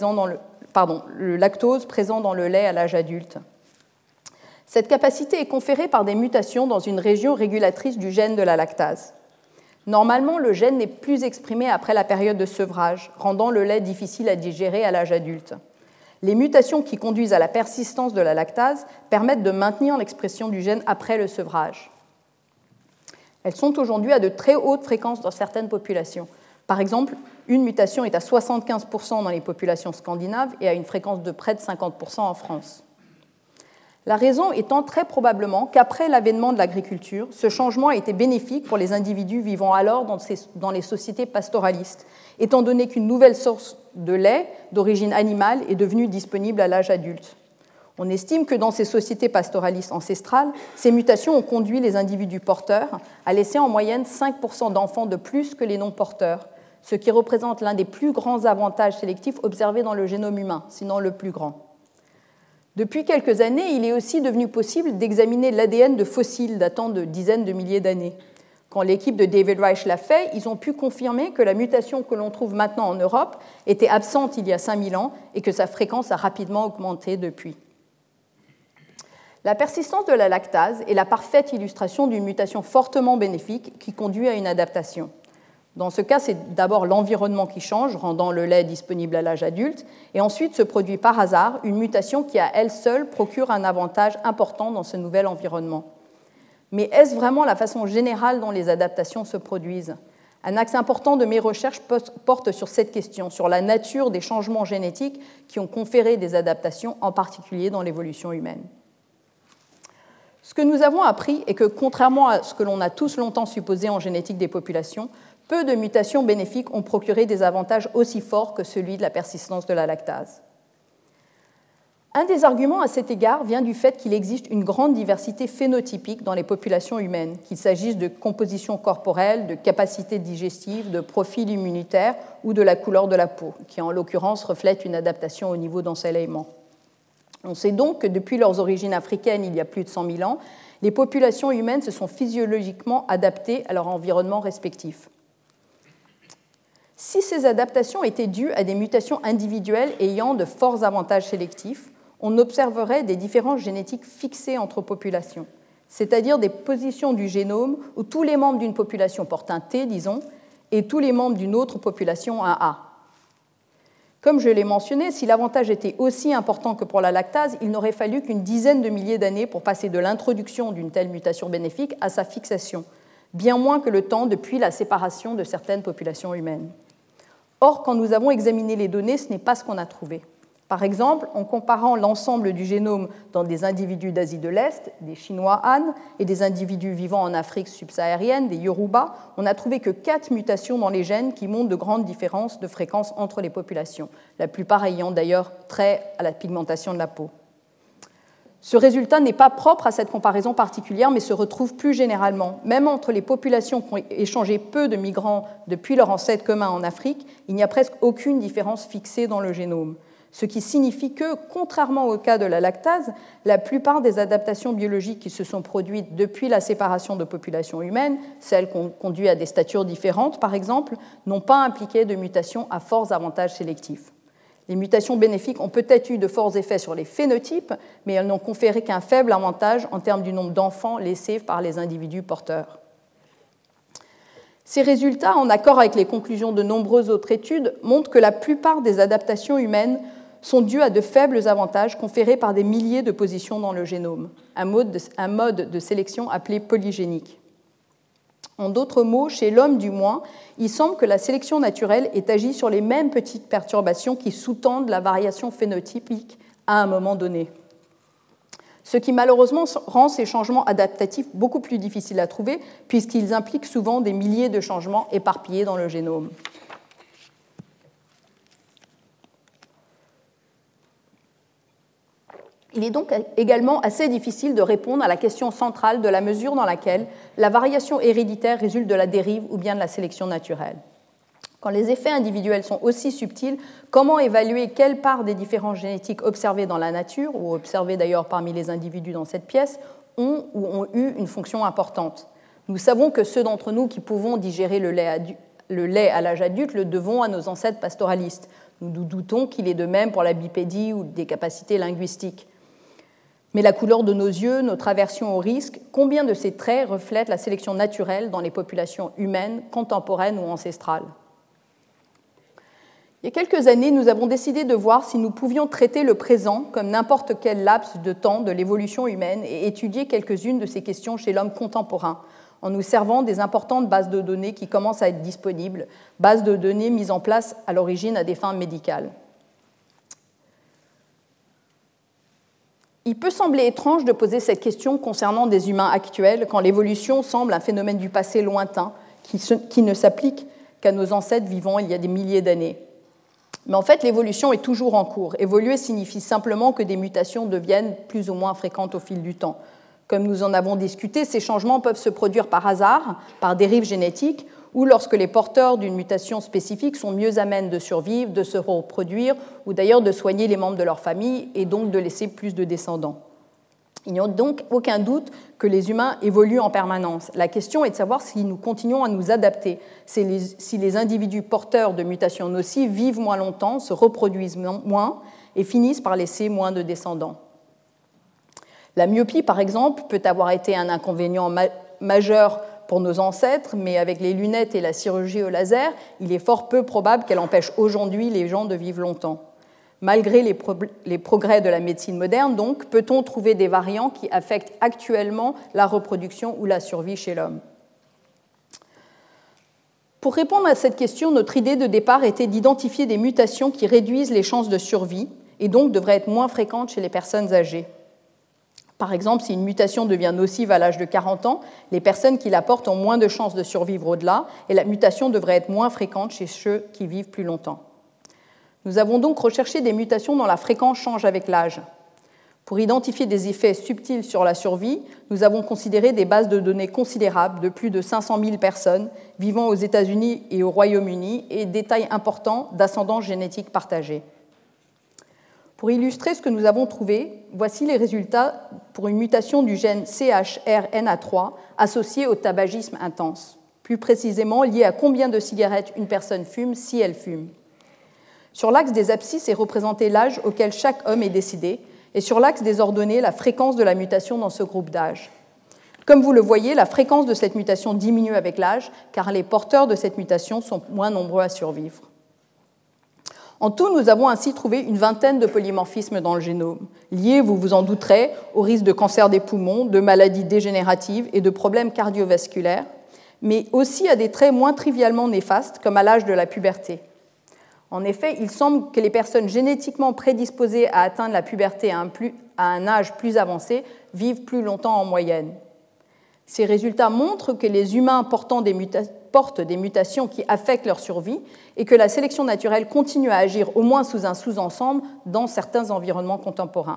S3: lactose présent dans le lait à l'âge adulte. Cette capacité est conférée par des mutations dans une région régulatrice du gène de la lactase. Normalement, le gène n'est plus exprimé après la période de sevrage, rendant le lait difficile à digérer à l'âge adulte. Les mutations qui conduisent à la persistance de la lactase permettent de maintenir l'expression du gène après le sevrage. Elles sont aujourd'hui à de très hautes fréquences dans certaines populations. Par exemple, une mutation est à 75% dans les populations scandinaves et à une fréquence de près de 50% en France. La raison étant très probablement qu'après l'avènement de l'agriculture, ce changement a été bénéfique pour les individus vivant alors dans les sociétés pastoralistes, étant donné qu'une nouvelle source de lait d'origine animale est devenue disponible à l'âge adulte. On estime que dans ces sociétés pastoralistes ancestrales, ces mutations ont conduit les individus porteurs à laisser en moyenne 5% d'enfants de plus que les non-porteurs, ce qui représente l'un des plus grands avantages sélectifs observés dans le génome humain, sinon le plus grand. Depuis quelques années, il est aussi devenu possible d'examiner l'ADN de fossiles datant de dizaines de milliers d'années. Quand l'équipe de David Reich l'a fait, ils ont pu confirmer que la mutation que l'on trouve maintenant en Europe était absente il y a 5000 ans et que sa fréquence a rapidement augmenté depuis. La persistance de la lactase est la parfaite illustration d'une mutation fortement bénéfique qui conduit à une adaptation. Dans ce cas, c'est d'abord l'environnement qui change, rendant le lait disponible à l'âge adulte, et ensuite se produit par hasard une mutation qui, à elle seule, procure un avantage important dans ce nouvel environnement. Mais est-ce vraiment la façon générale dont les adaptations se produisent ? Un axe important de mes recherches porte sur cette question, sur la nature des changements génétiques qui ont conféré des adaptations, en particulier dans l'évolution humaine. Ce que nous avons appris est que, contrairement à ce que l'on a tous longtemps supposé en génétique des populations, peu de mutations bénéfiques ont procuré des avantages aussi forts que celui de la persistance de la lactase. Un des arguments à cet égard vient du fait qu'il existe une grande diversité phénotypique dans les populations humaines, qu'il s'agisse de composition corporelle, de capacité digestive, de profil immunitaire ou de la couleur de la peau, qui en l'occurrence reflète une adaptation au niveau d'ensoleillement. On sait donc que depuis leurs origines africaines, il y a plus de 100 000 ans, les populations humaines se sont physiologiquement adaptées à leur environnement respectif. Si ces adaptations étaient dues à des mutations individuelles ayant de forts avantages sélectifs, on observerait des différences génétiques fixées entre populations, c'est-à-dire des positions du génome où tous les membres d'une population portent un T, disons, et tous les membres d'une autre population un A. Comme je l'ai mentionné, si l'avantage était aussi important que pour la lactase, il n'aurait fallu qu'une dizaine de milliers d'années pour passer de l'introduction d'une telle mutation bénéfique à sa fixation, bien moins que le temps depuis la séparation de certaines populations humaines. Or, quand nous avons examiné les données, ce n'est pas ce qu'on a trouvé. Par exemple, en comparant l'ensemble du génome dans des individus d'Asie de l'Est, des Chinois Han, et des individus vivant en Afrique subsaharienne, des Yoruba, on n'a trouvé que 4 mutations dans les gènes qui montrent de grandes différences de fréquence entre les populations, la plupart ayant d'ailleurs trait à la pigmentation de la peau. Ce résultat n'est pas propre à cette comparaison particulière, mais se retrouve plus généralement. Même entre les populations qui ont échangé peu de migrants depuis leur ancêtre commun en Afrique, il n'y a presque aucune différence fixée dans le génome. Ce qui signifie que, contrairement au cas de la lactase, la plupart des adaptations biologiques qui se sont produites depuis la séparation de populations humaines, celles qui ont conduit à des statures différentes par exemple, n'ont pas impliqué de mutations à forts avantages sélectifs. Les mutations bénéfiques ont peut-être eu de forts effets sur les phénotypes, mais elles n'ont conféré qu'un faible avantage en termes du nombre d'enfants laissés par les individus porteurs. Ces résultats, en accord avec les conclusions de nombreuses autres études, montrent que la plupart des adaptations humaines sont dues à de faibles avantages conférés par des milliers de positions dans le génome, un mode de sélection appelé polygénique. En d'autres mots, chez l'homme du moins, il semble que la sélection naturelle ait agi sur les mêmes petites perturbations qui sous-tendent la variation phénotypique à un moment donné. Ce qui malheureusement rend ces changements adaptatifs beaucoup plus difficiles à trouver, puisqu'ils impliquent souvent des milliers de changements éparpillés dans le génome. Il est donc également assez difficile de répondre à la question centrale de la mesure dans laquelle la variation héréditaire résulte de la dérive ou bien de la sélection naturelle. Quand les effets individuels sont aussi subtils, comment évaluer quelle part des différences génétiques observées dans la nature, ou observées d'ailleurs parmi les individus dans cette pièce, ont ou ont eu une fonction importante ? Nous savons que ceux d'entre nous qui pouvons digérer le lait à l'âge adulte le devons à nos ancêtres pastoralistes. Nous doutons qu'il est de même pour la bipédie ou des capacités linguistiques. Mais la couleur de nos yeux, notre aversion au risque, combien de ces traits reflètent la sélection naturelle dans les populations humaines, contemporaines ou ancestrales ? Il y a quelques années, nous avons décidé de voir si nous pouvions traiter le présent comme n'importe quel laps de temps de l'évolution humaine et étudier quelques-unes de ces questions chez l'homme contemporain, en nous servant des importantes bases de données qui commencent à être disponibles, bases de données mises en place à l'origine à des fins médicales. Il peut sembler étrange de poser cette question concernant des humains actuels quand l'évolution semble un phénomène du passé lointain qui ne s'applique qu'à nos ancêtres vivant il y a des milliers d'années. Mais en fait, l'évolution est toujours en cours. Évoluer signifie simplement que des mutations deviennent plus ou moins fréquentes au fil du temps. Comme nous en avons discuté, ces changements peuvent se produire par hasard, par dérive génétique, ou lorsque les porteurs d'une mutation spécifique sont mieux à même de survivre, de se reproduire, ou d'ailleurs de soigner les membres de leur famille, et donc de laisser plus de descendants. Il n'y a donc aucun doute que les humains évoluent en permanence. La question est de savoir si nous continuons à nous adapter, si les individus porteurs de mutations nocives vivent moins longtemps, se reproduisent moins et finissent par laisser moins de descendants. La myopie, par exemple, peut avoir été un inconvénient majeur pour nos ancêtres, mais avec les lunettes et la chirurgie au laser, il est fort peu probable qu'elle empêche aujourd'hui les gens de vivre longtemps. Malgré les progrès de la médecine moderne, donc, peut-on trouver des variants qui affectent actuellement la reproduction ou la survie chez l'homme? Pour répondre à cette question, notre idée de départ était d'identifier des mutations qui réduisent les chances de survie et donc devraient être moins fréquentes chez les personnes âgées. Par exemple, si une mutation devient nocive à l'âge de 40 ans, les personnes qui la portent ont moins de chances de survivre au-delà et la mutation devrait être moins fréquente chez ceux qui vivent plus longtemps. Nous avons donc recherché des mutations dont la fréquence change avec l'âge. Pour identifier des effets subtils sur la survie, nous avons considéré des bases de données considérables de plus de 500 000 personnes vivant aux États-Unis et au Royaume-Uni et détails importants d'ascendance génétique partagée. Pour illustrer ce que nous avons trouvé, voici les résultats pour une mutation du gène CHRNA3 associée au tabagisme intense, plus précisément liée à combien de cigarettes une personne fume si elle fume. Sur l'axe des abscisses est représenté l'âge auquel chaque homme est décédé, et sur l'axe des ordonnées, la fréquence de la mutation dans ce groupe d'âge. Comme vous le voyez, la fréquence de cette mutation diminue avec l'âge, car les porteurs de cette mutation sont moins nombreux à survivre. En tout, nous avons ainsi trouvé une vingtaine de polymorphismes dans le génome, liés, vous vous en douterez, au risque de cancer des poumons, de maladies dégénératives et de problèmes cardiovasculaires, mais aussi à des traits moins trivialement néfastes, comme à l'âge de la puberté. En effet, il semble que les personnes génétiquement prédisposées à atteindre la puberté à un âge plus avancé vivent plus longtemps en moyenne. Ces résultats montrent que les humains portent des mutations qui affectent leur survie et que la sélection naturelle continue à agir au moins sous un sous-ensemble dans certains environnements contemporains.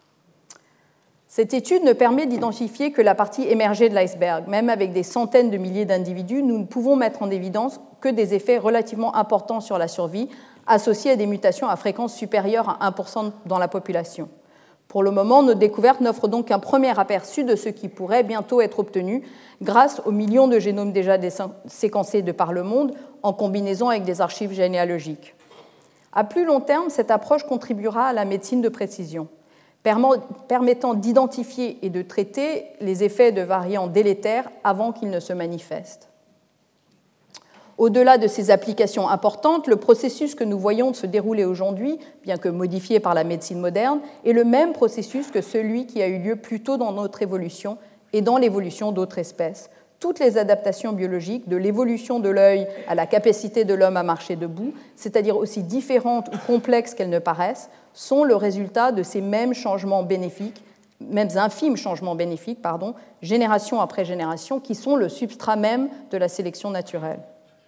S3: Cette étude ne permet d'identifier que la partie émergée de l'iceberg. Même avec des centaines de milliers d'individus, nous ne pouvons mettre en évidence que des effets relativement importants sur la survie associés à des mutations à fréquence supérieure à 1% dans la population. Pour le moment, nos découvertes n'offrent donc qu'un premier aperçu de ce qui pourrait bientôt être obtenu grâce aux millions de génomes déjà séquencés de par le monde en combinaison avec des archives généalogiques. À plus long terme, cette approche contribuera à la médecine de précision, permettant d'identifier et de traiter les effets de variants délétères avant qu'ils ne se manifestent. Au-delà de ces applications importantes, le processus que nous voyons se dérouler aujourd'hui, bien que modifié par la médecine moderne, est le même processus que celui qui a eu lieu plus tôt dans notre évolution et dans l'évolution d'autres espèces. Toutes les adaptations biologiques, de l'évolution de l'œil à la capacité de l'homme à marcher debout, c'est-à-dire aussi différentes ou complexes qu'elles ne paraissent, sont le résultat de ces mêmes changements bénéfiques, mêmes infimes changements bénéfiques, génération après génération, qui sont le substrat même de la sélection naturelle.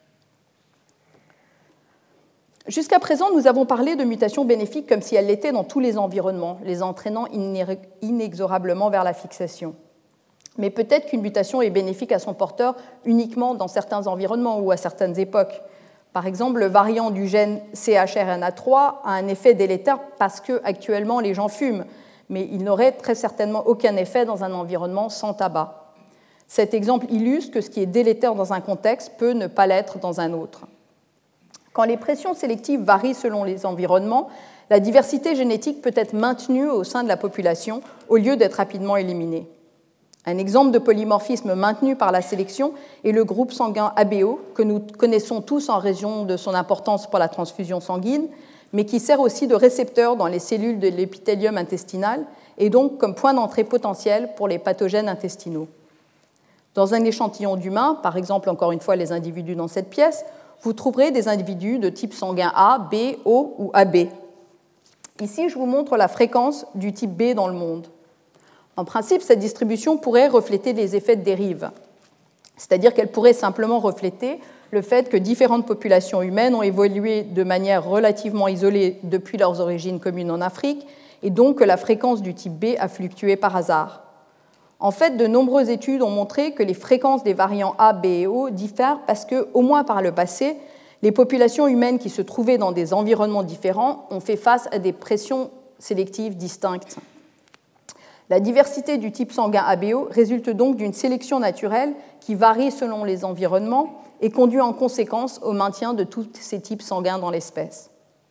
S3: Jusqu'à présent, nous avons parlé de mutations bénéfiques comme si elles l'étaient dans tous les environnements, les entraînant inexorablement vers la fixation. Mais peut-être qu'une mutation est bénéfique à son porteur uniquement dans certains environnements ou à certaines époques. Par exemple, le variant du gène CHRNA3 a un effet délétère parce qu'actuellement les gens fument, mais il n'aurait très certainement aucun effet dans un environnement sans tabac. Cet exemple illustre que ce qui est délétère dans un contexte peut ne pas l'être dans un autre. Quand les pressions sélectives varient selon les environnements, la diversité génétique peut être maintenue au sein de la population au lieu d'être rapidement éliminée. Un exemple de polymorphisme maintenu par la sélection est le groupe sanguin ABO, que nous connaissons tous en raison de son importance pour la transfusion sanguine, mais qui sert aussi de récepteur dans les cellules de l'épithélium intestinal et donc comme point d'entrée potentiel pour les pathogènes intestinaux. Dans un échantillon d'humains, par exemple encore une fois les individus dans cette pièce, vous trouverez des individus de type sanguin A, B, O ou AB. Ici, je vous montre la fréquence du type B dans le monde. En principe, cette distribution pourrait refléter les effets de dérive, c'est-à-dire qu'elle pourrait simplement refléter le fait que différentes populations humaines ont évolué de manière relativement isolée depuis leurs origines communes en Afrique, et donc que la fréquence du type B a fluctué par hasard. En fait, de nombreuses études ont montré que les fréquences des variants A, B et O diffèrent parce que, au moins par le passé, les populations humaines qui se trouvaient dans des environnements différents ont fait face à des pressions sélectives distinctes. La diversité du type sanguin ABO résulte donc d'une sélection naturelle qui varie selon les environnements et conduit en conséquence au maintien de tous ces types sanguins dans l'espèce.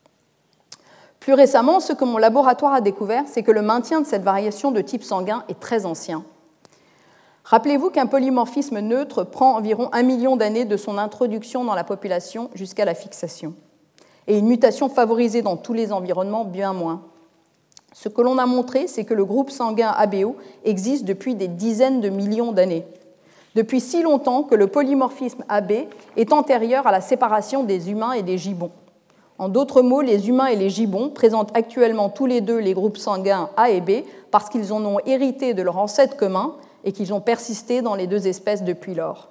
S3: Plus récemment, ce que mon laboratoire a découvert, c'est que le maintien de cette variation de type sanguin est très ancien. Rappelez-vous qu'un polymorphisme neutre prend environ 1 million d'années de son introduction dans la population jusqu'à la fixation. et une mutation favorisée dans tous les environnements bien moins. Ce que l'on a montré, c'est que le groupe sanguin ABO existe depuis des dizaines de millions d'années, depuis si longtemps que le polymorphisme AB est antérieur à la séparation des humains et des gibbons. En d'autres mots, les humains et les gibbons présentent actuellement tous les deux les groupes sanguins A et B parce qu'ils en ont hérité de leur ancêtre commun et qu'ils ont persisté dans les deux espèces depuis lors.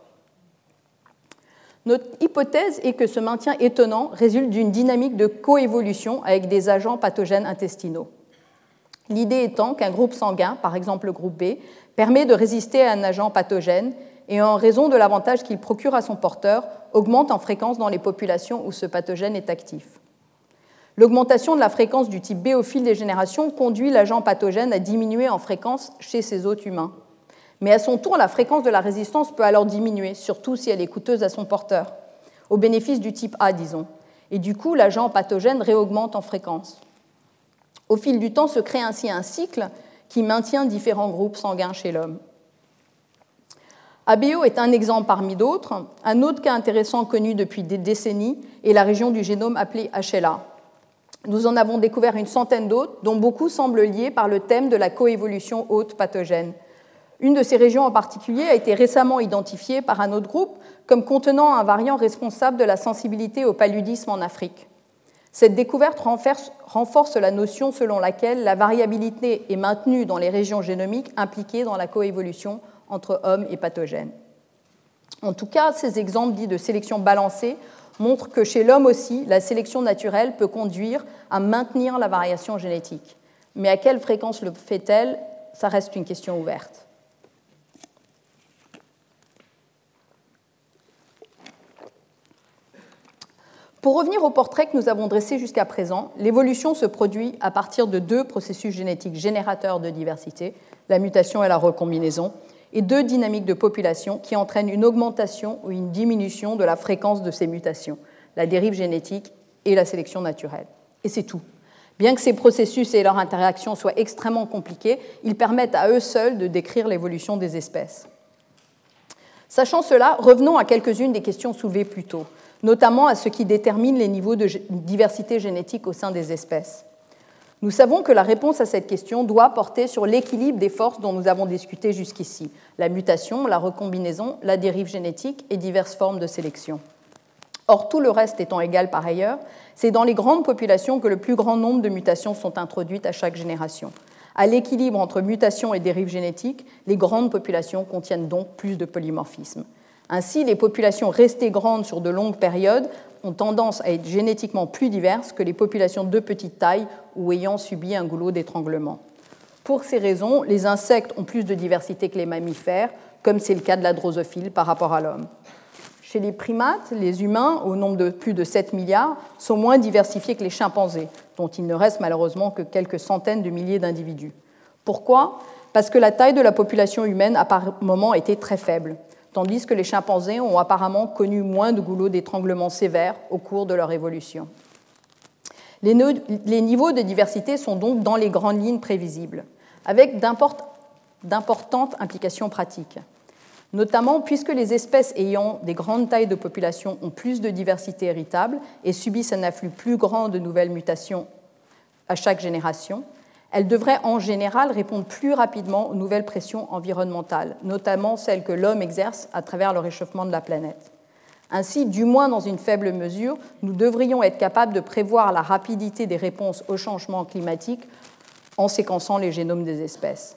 S3: Notre hypothèse est que ce maintien étonnant résulte d'une dynamique de coévolution avec des agents pathogènes intestinaux. L'idée étant qu'un groupe sanguin, par exemple le groupe B, permet de résister à un agent pathogène et en raison de l'avantage qu'il procure à son porteur, augmente en fréquence dans les populations où ce pathogène est actif. L'augmentation de la fréquence du type B au fil des générations conduit l'agent pathogène à diminuer en fréquence chez ses hôtes humains. Mais à son tour, la fréquence de la résistance peut alors diminuer, surtout si elle est coûteuse à son porteur, au bénéfice du type A, disons. Et du coup, l'agent pathogène réaugmente en fréquence. Au fil du temps se crée ainsi un cycle qui maintient différents groupes sanguins chez l'homme. ABO est un exemple parmi d'autres. Un autre cas intéressant connu depuis des décennies est la région du génome appelée HLA. Nous en avons découvert une centaine d'autres, dont beaucoup semblent liés par le thème de la coévolution hôte pathogène. Une de ces régions en particulier a été récemment identifiée par un autre groupe comme contenant un variant responsable de la sensibilité au paludisme en Afrique. Cette découverte renforce la notion selon laquelle la variabilité est maintenue dans les régions génomiques impliquées dans la coévolution entre hommes et pathogènes. En tout cas, ces exemples dits de sélection balancée montrent que chez l'homme aussi, la sélection naturelle peut conduire à maintenir la variation génétique. Mais à quelle fréquence le fait-elle? Ça reste une question ouverte. Pour revenir au portrait que nous avons dressé jusqu'à présent, l'évolution se produit à partir de deux processus génétiques générateurs de diversité, la mutation et la recombinaison, et deux dynamiques de population qui entraînent une augmentation ou une diminution de la fréquence de ces mutations, la dérive génétique et la sélection naturelle. Et c'est tout. Bien que ces processus et leurs interactions soient extrêmement compliqués, ils permettent à eux seuls de décrire l'évolution des espèces. Sachant cela, revenons à quelques-unes des questions soulevées plus tôt, notamment à ce qui détermine les niveaux de diversité génétique au sein des espèces. Nous savons que la réponse à cette question doit porter sur l'équilibre des forces dont nous avons discuté jusqu'ici, la mutation, la recombinaison, la dérive génétique et diverses formes de sélection. Or, tout le reste étant égal par ailleurs, c'est dans les grandes populations que le plus grand nombre de mutations sont introduites à chaque génération. À l'équilibre entre mutation et dérive génétique, les grandes populations contiennent donc plus de polymorphisme. Ainsi, les populations restées grandes sur de longues périodes ont tendance à être génétiquement plus diverses que les populations de petite taille ou ayant subi un goulot d'étranglement. Pour ces raisons, les insectes ont plus de diversité que les mammifères, comme c'est le cas de la drosophile par rapport à l'homme. Chez les primates, les humains, au nombre de plus de 7 milliards, sont moins diversifiés que les chimpanzés, dont il ne reste malheureusement que quelques centaines de milliers d'individus. Pourquoi? Parce que la taille de la population humaine a par moments été très faible, tandis que les chimpanzés ont apparemment connu moins de goulots d'étranglement sévères au cours de leur évolution. Les niveaux de diversité sont donc dans les grandes lignes prévisibles, avec d'importantes implications pratiques. Notamment puisque les espèces ayant des grandes tailles de population ont plus de diversité héritable et subissent un afflux plus grand de nouvelles mutations à chaque génération, elles devraient en général répondre plus rapidement aux nouvelles pressions environnementales, notamment celles que l'homme exerce à travers le réchauffement de la planète. Ainsi, du moins dans une faible mesure, nous devrions être capables de prévoir la rapidité des réponses au changement climatique en séquençant les génomes des espèces.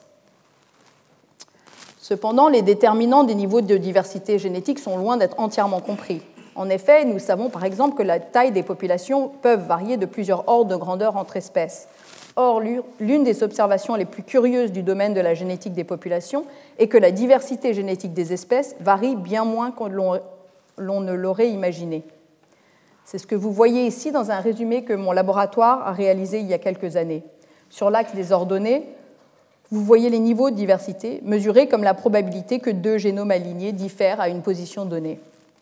S3: Cependant, les déterminants des niveaux de diversité génétique sont loin d'être entièrement compris. En effet, nous savons par exemple que la taille des populations peut varier de plusieurs ordres de grandeur entre espèces. Or, l'une des observations les plus curieuses du domaine de la génétique des populations est que la diversité génétique des espèces varie bien moins que l'on ne l'aurait imaginé. C'est ce que vous voyez ici dans un résumé que mon laboratoire a réalisé il y a quelques années. Sur l'axe des ordonnées, vous voyez les niveaux de diversité mesurés comme la probabilité que deux génomes alignés diffèrent à une position donnée.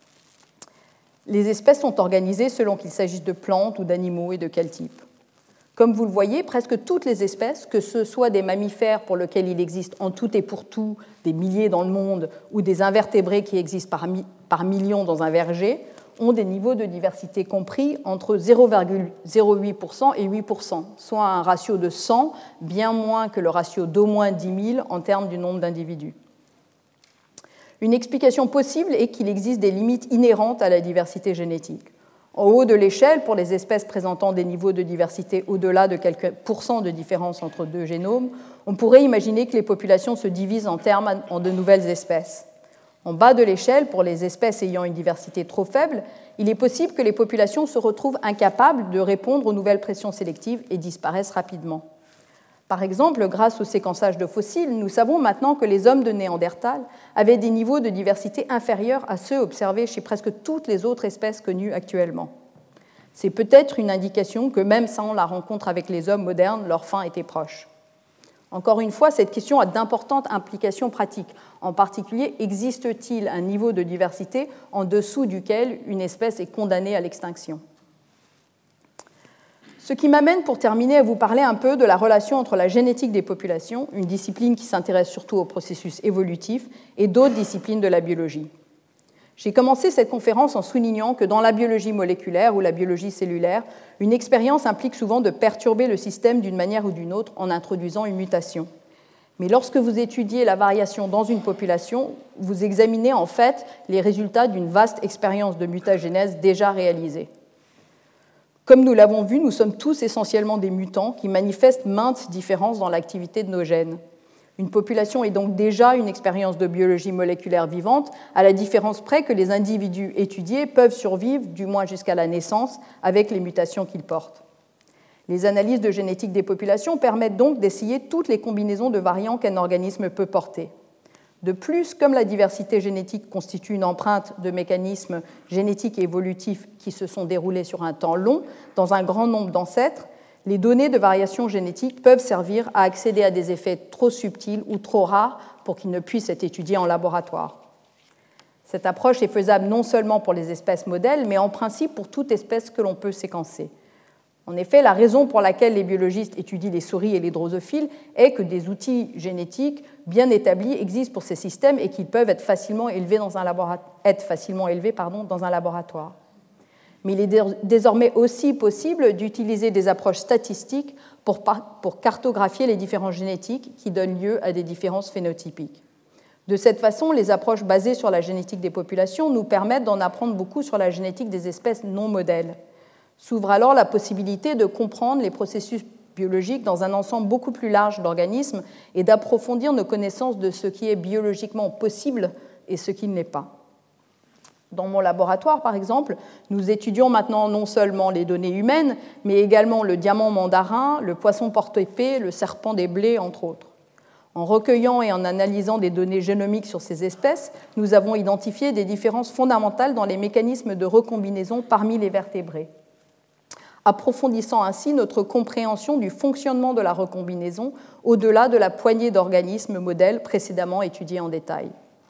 S3: Les espèces sont organisées selon qu'il s'agisse de plantes ou d'animaux et de quel type. Comme vous le voyez, presque toutes les espèces, que ce soit des mammifères pour lesquels il existe en tout et pour tout des milliers dans le monde ou des invertébrés qui existent par millions dans un verger, ont des niveaux de diversité compris entre 0,08% et 8%, soit un ratio de 100, bien moins que le ratio d'au moins 10 000 en termes du nombre d'individus. Une explication possible est qu'il existe des limites inhérentes à la diversité génétique. En haut de l'échelle, pour les espèces présentant des niveaux de diversité au-delà de quelques pourcents de différence entre deux génomes, on pourrait imaginer que les populations se divisent en de nouvelles espèces. En bas de l'échelle, pour les espèces ayant une diversité trop faible, il est possible que les populations se retrouvent incapables de répondre aux nouvelles pressions sélectives et disparaissent rapidement. Par exemple, grâce au séquençage de fossiles, nous savons maintenant que les hommes de Néandertal avaient des niveaux de diversité inférieurs à ceux observés chez presque toutes les autres espèces connues actuellement. C'est peut-être une indication que même sans la rencontre avec les hommes modernes, leur fin était proche. Encore une fois, cette question a d'importantes implications pratiques. En particulier, existe-t-il un niveau de diversité en dessous duquel une espèce est condamnée à l'extinction ? Ce qui m'amène pour terminer à vous parler un peu de la relation entre la génétique des populations, une discipline qui s'intéresse surtout aux processus évolutifs, et d'autres disciplines de la biologie. J'ai commencé cette conférence en soulignant que dans la biologie moléculaire ou la biologie cellulaire, une expérience implique souvent de perturber le système d'une manière ou d'une autre en introduisant une mutation. Mais lorsque vous étudiez la variation dans une population, vous examinez en fait les résultats d'une vaste expérience de mutagénèse déjà réalisée. Comme nous l'avons vu, nous sommes tous essentiellement des mutants qui manifestent maintes différences dans l'activité de nos gènes. Une population est donc déjà une expérience de biologie moléculaire vivante, à la différence près que les individus étudiés peuvent survivre, du moins jusqu'à la naissance, avec les mutations qu'ils portent. Les analyses de génétique des populations permettent donc d'essayer toutes les combinaisons de variants qu'un organisme peut porter. De plus, comme la diversité génétique constitue une empreinte de mécanismes génétiques et évolutifs qui se sont déroulés sur un temps long, dans un grand nombre d'ancêtres, les données de variation génétique peuvent servir à accéder à des effets trop subtils ou trop rares pour qu'ils ne puissent être étudiés en laboratoire. Cette approche est faisable non seulement pour les espèces modèles, mais en principe pour toute espèce que l'on peut séquencer. En effet, la raison pour laquelle les biologistes étudient les souris et les drosophiles est que des outils génétiques bien établis existent pour ces systèmes et qu'ils peuvent être facilement élevés dans un laboratoire. Mais il est désormais aussi possible d'utiliser des approches statistiques pour cartographier les différences génétiques qui donnent lieu à des différences phénotypiques. De cette façon, les approches basées sur la génétique des populations nous permettent d'en apprendre beaucoup sur la génétique des espèces non modèles. S'ouvre alors la possibilité de comprendre les processus biologiques dans un ensemble beaucoup plus large d'organismes et d'approfondir nos connaissances de ce qui est biologiquement possible et ce qui ne l'est pas. Dans mon laboratoire, par exemple, nous étudions maintenant non seulement les données humaines, mais également le diamant mandarin, le poisson porte-épée, le serpent des blés, entre autres. En recueillant et en analysant des données génomiques sur ces espèces, nous avons identifié des différences fondamentales dans les mécanismes de recombinaison parmi les vertébrés, approfondissant ainsi notre compréhension du fonctionnement de la recombinaison au-delà de la poignée d'organismes modèles précédemment étudiés en détail.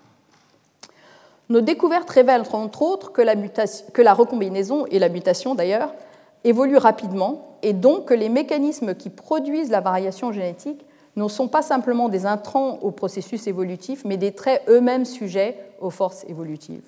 S3: Nos découvertes révèlent entre autres que la recombinaison, et la mutation d'ailleurs, évoluent rapidement et donc que les mécanismes qui produisent la variation génétique ne sont pas simplement des intrants au processus évolutif, mais des traits eux-mêmes sujets aux forces évolutives.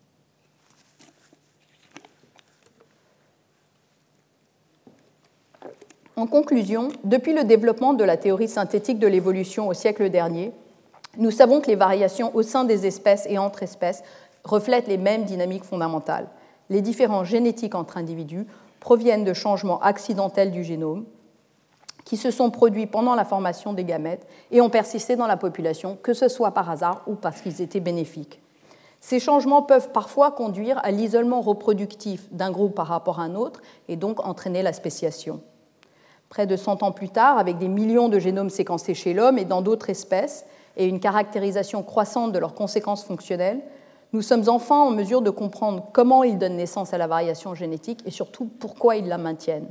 S3: En conclusion, depuis le développement de la théorie synthétique de l'évolution au siècle dernier, nous savons que les variations au sein des espèces et entre espèces reflètent les mêmes dynamiques fondamentales. Les différences génétiques entre individus proviennent de changements accidentels du génome qui se sont produits pendant la formation des gamètes et ont persisté dans la population, que ce soit par hasard ou parce qu'ils étaient bénéfiques. Ces changements peuvent parfois conduire à l'isolement reproductif d'un groupe par rapport à un autre et donc entraîner la spéciation. Près de 100 ans plus tard, avec des millions de génomes séquencés chez l'homme et dans d'autres espèces, et une caractérisation croissante de leurs conséquences fonctionnelles, nous sommes enfin en mesure de comprendre comment ils donnent naissance à la variation génétique et surtout pourquoi ils la maintiennent.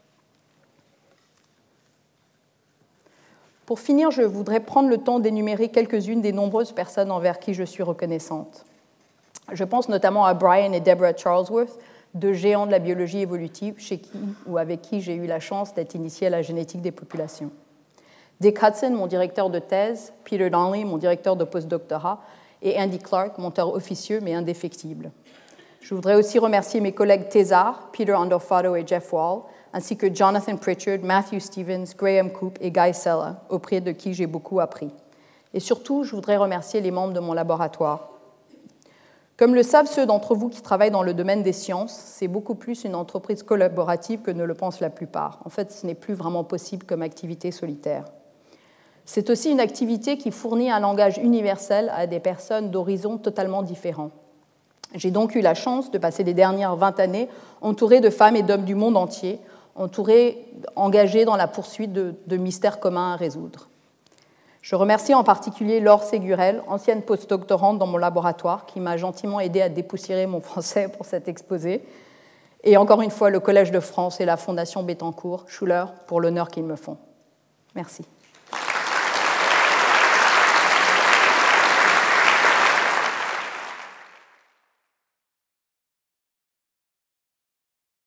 S3: Pour finir, je voudrais prendre le temps d'énumérer quelques-unes des nombreuses personnes envers qui je suis reconnaissante. Je pense notamment à Brian et Deborah Charlesworth, deux géants de la biologie évolutive chez qui ou avec qui j'ai eu la chance d'être initiée à la génétique des populations. Dick Hudson, mon directeur de thèse, Peter Donnelly, mon directeur de postdoctorat, et Andy Clark, mon auteur officieux mais indéfectible. Je voudrais aussi remercier mes collègues thésards, Peter Andofato et Jeff Wall, ainsi que Jonathan Pritchard, Matthew Stevens, Graham Coop et Guy Sella, auprès de qui j'ai beaucoup appris. Et surtout, je voudrais remercier les membres de mon laboratoire. Comme le savent ceux d'entre vous qui travaillent dans le domaine des sciences, c'est beaucoup plus une entreprise collaborative que ne le pensent la plupart. En fait, ce n'est plus vraiment possible comme activité solitaire. C'est aussi une activité qui fournit un langage universel à des personnes d'horizons totalement différents. J'ai donc eu la chance de passer les dernières 20 années entourée de femmes et d'hommes du monde entier, engagés dans la poursuite de mystères communs à résoudre. Je remercie en particulier Laure Ségurel, ancienne postdoctorante dans mon laboratoire, qui m'a gentiment aidé à dépoussiérer mon français pour cet exposé, et encore une fois le Collège de France et la Fondation Bettencourt, Schuller, pour l'honneur qu'ils me font. Merci.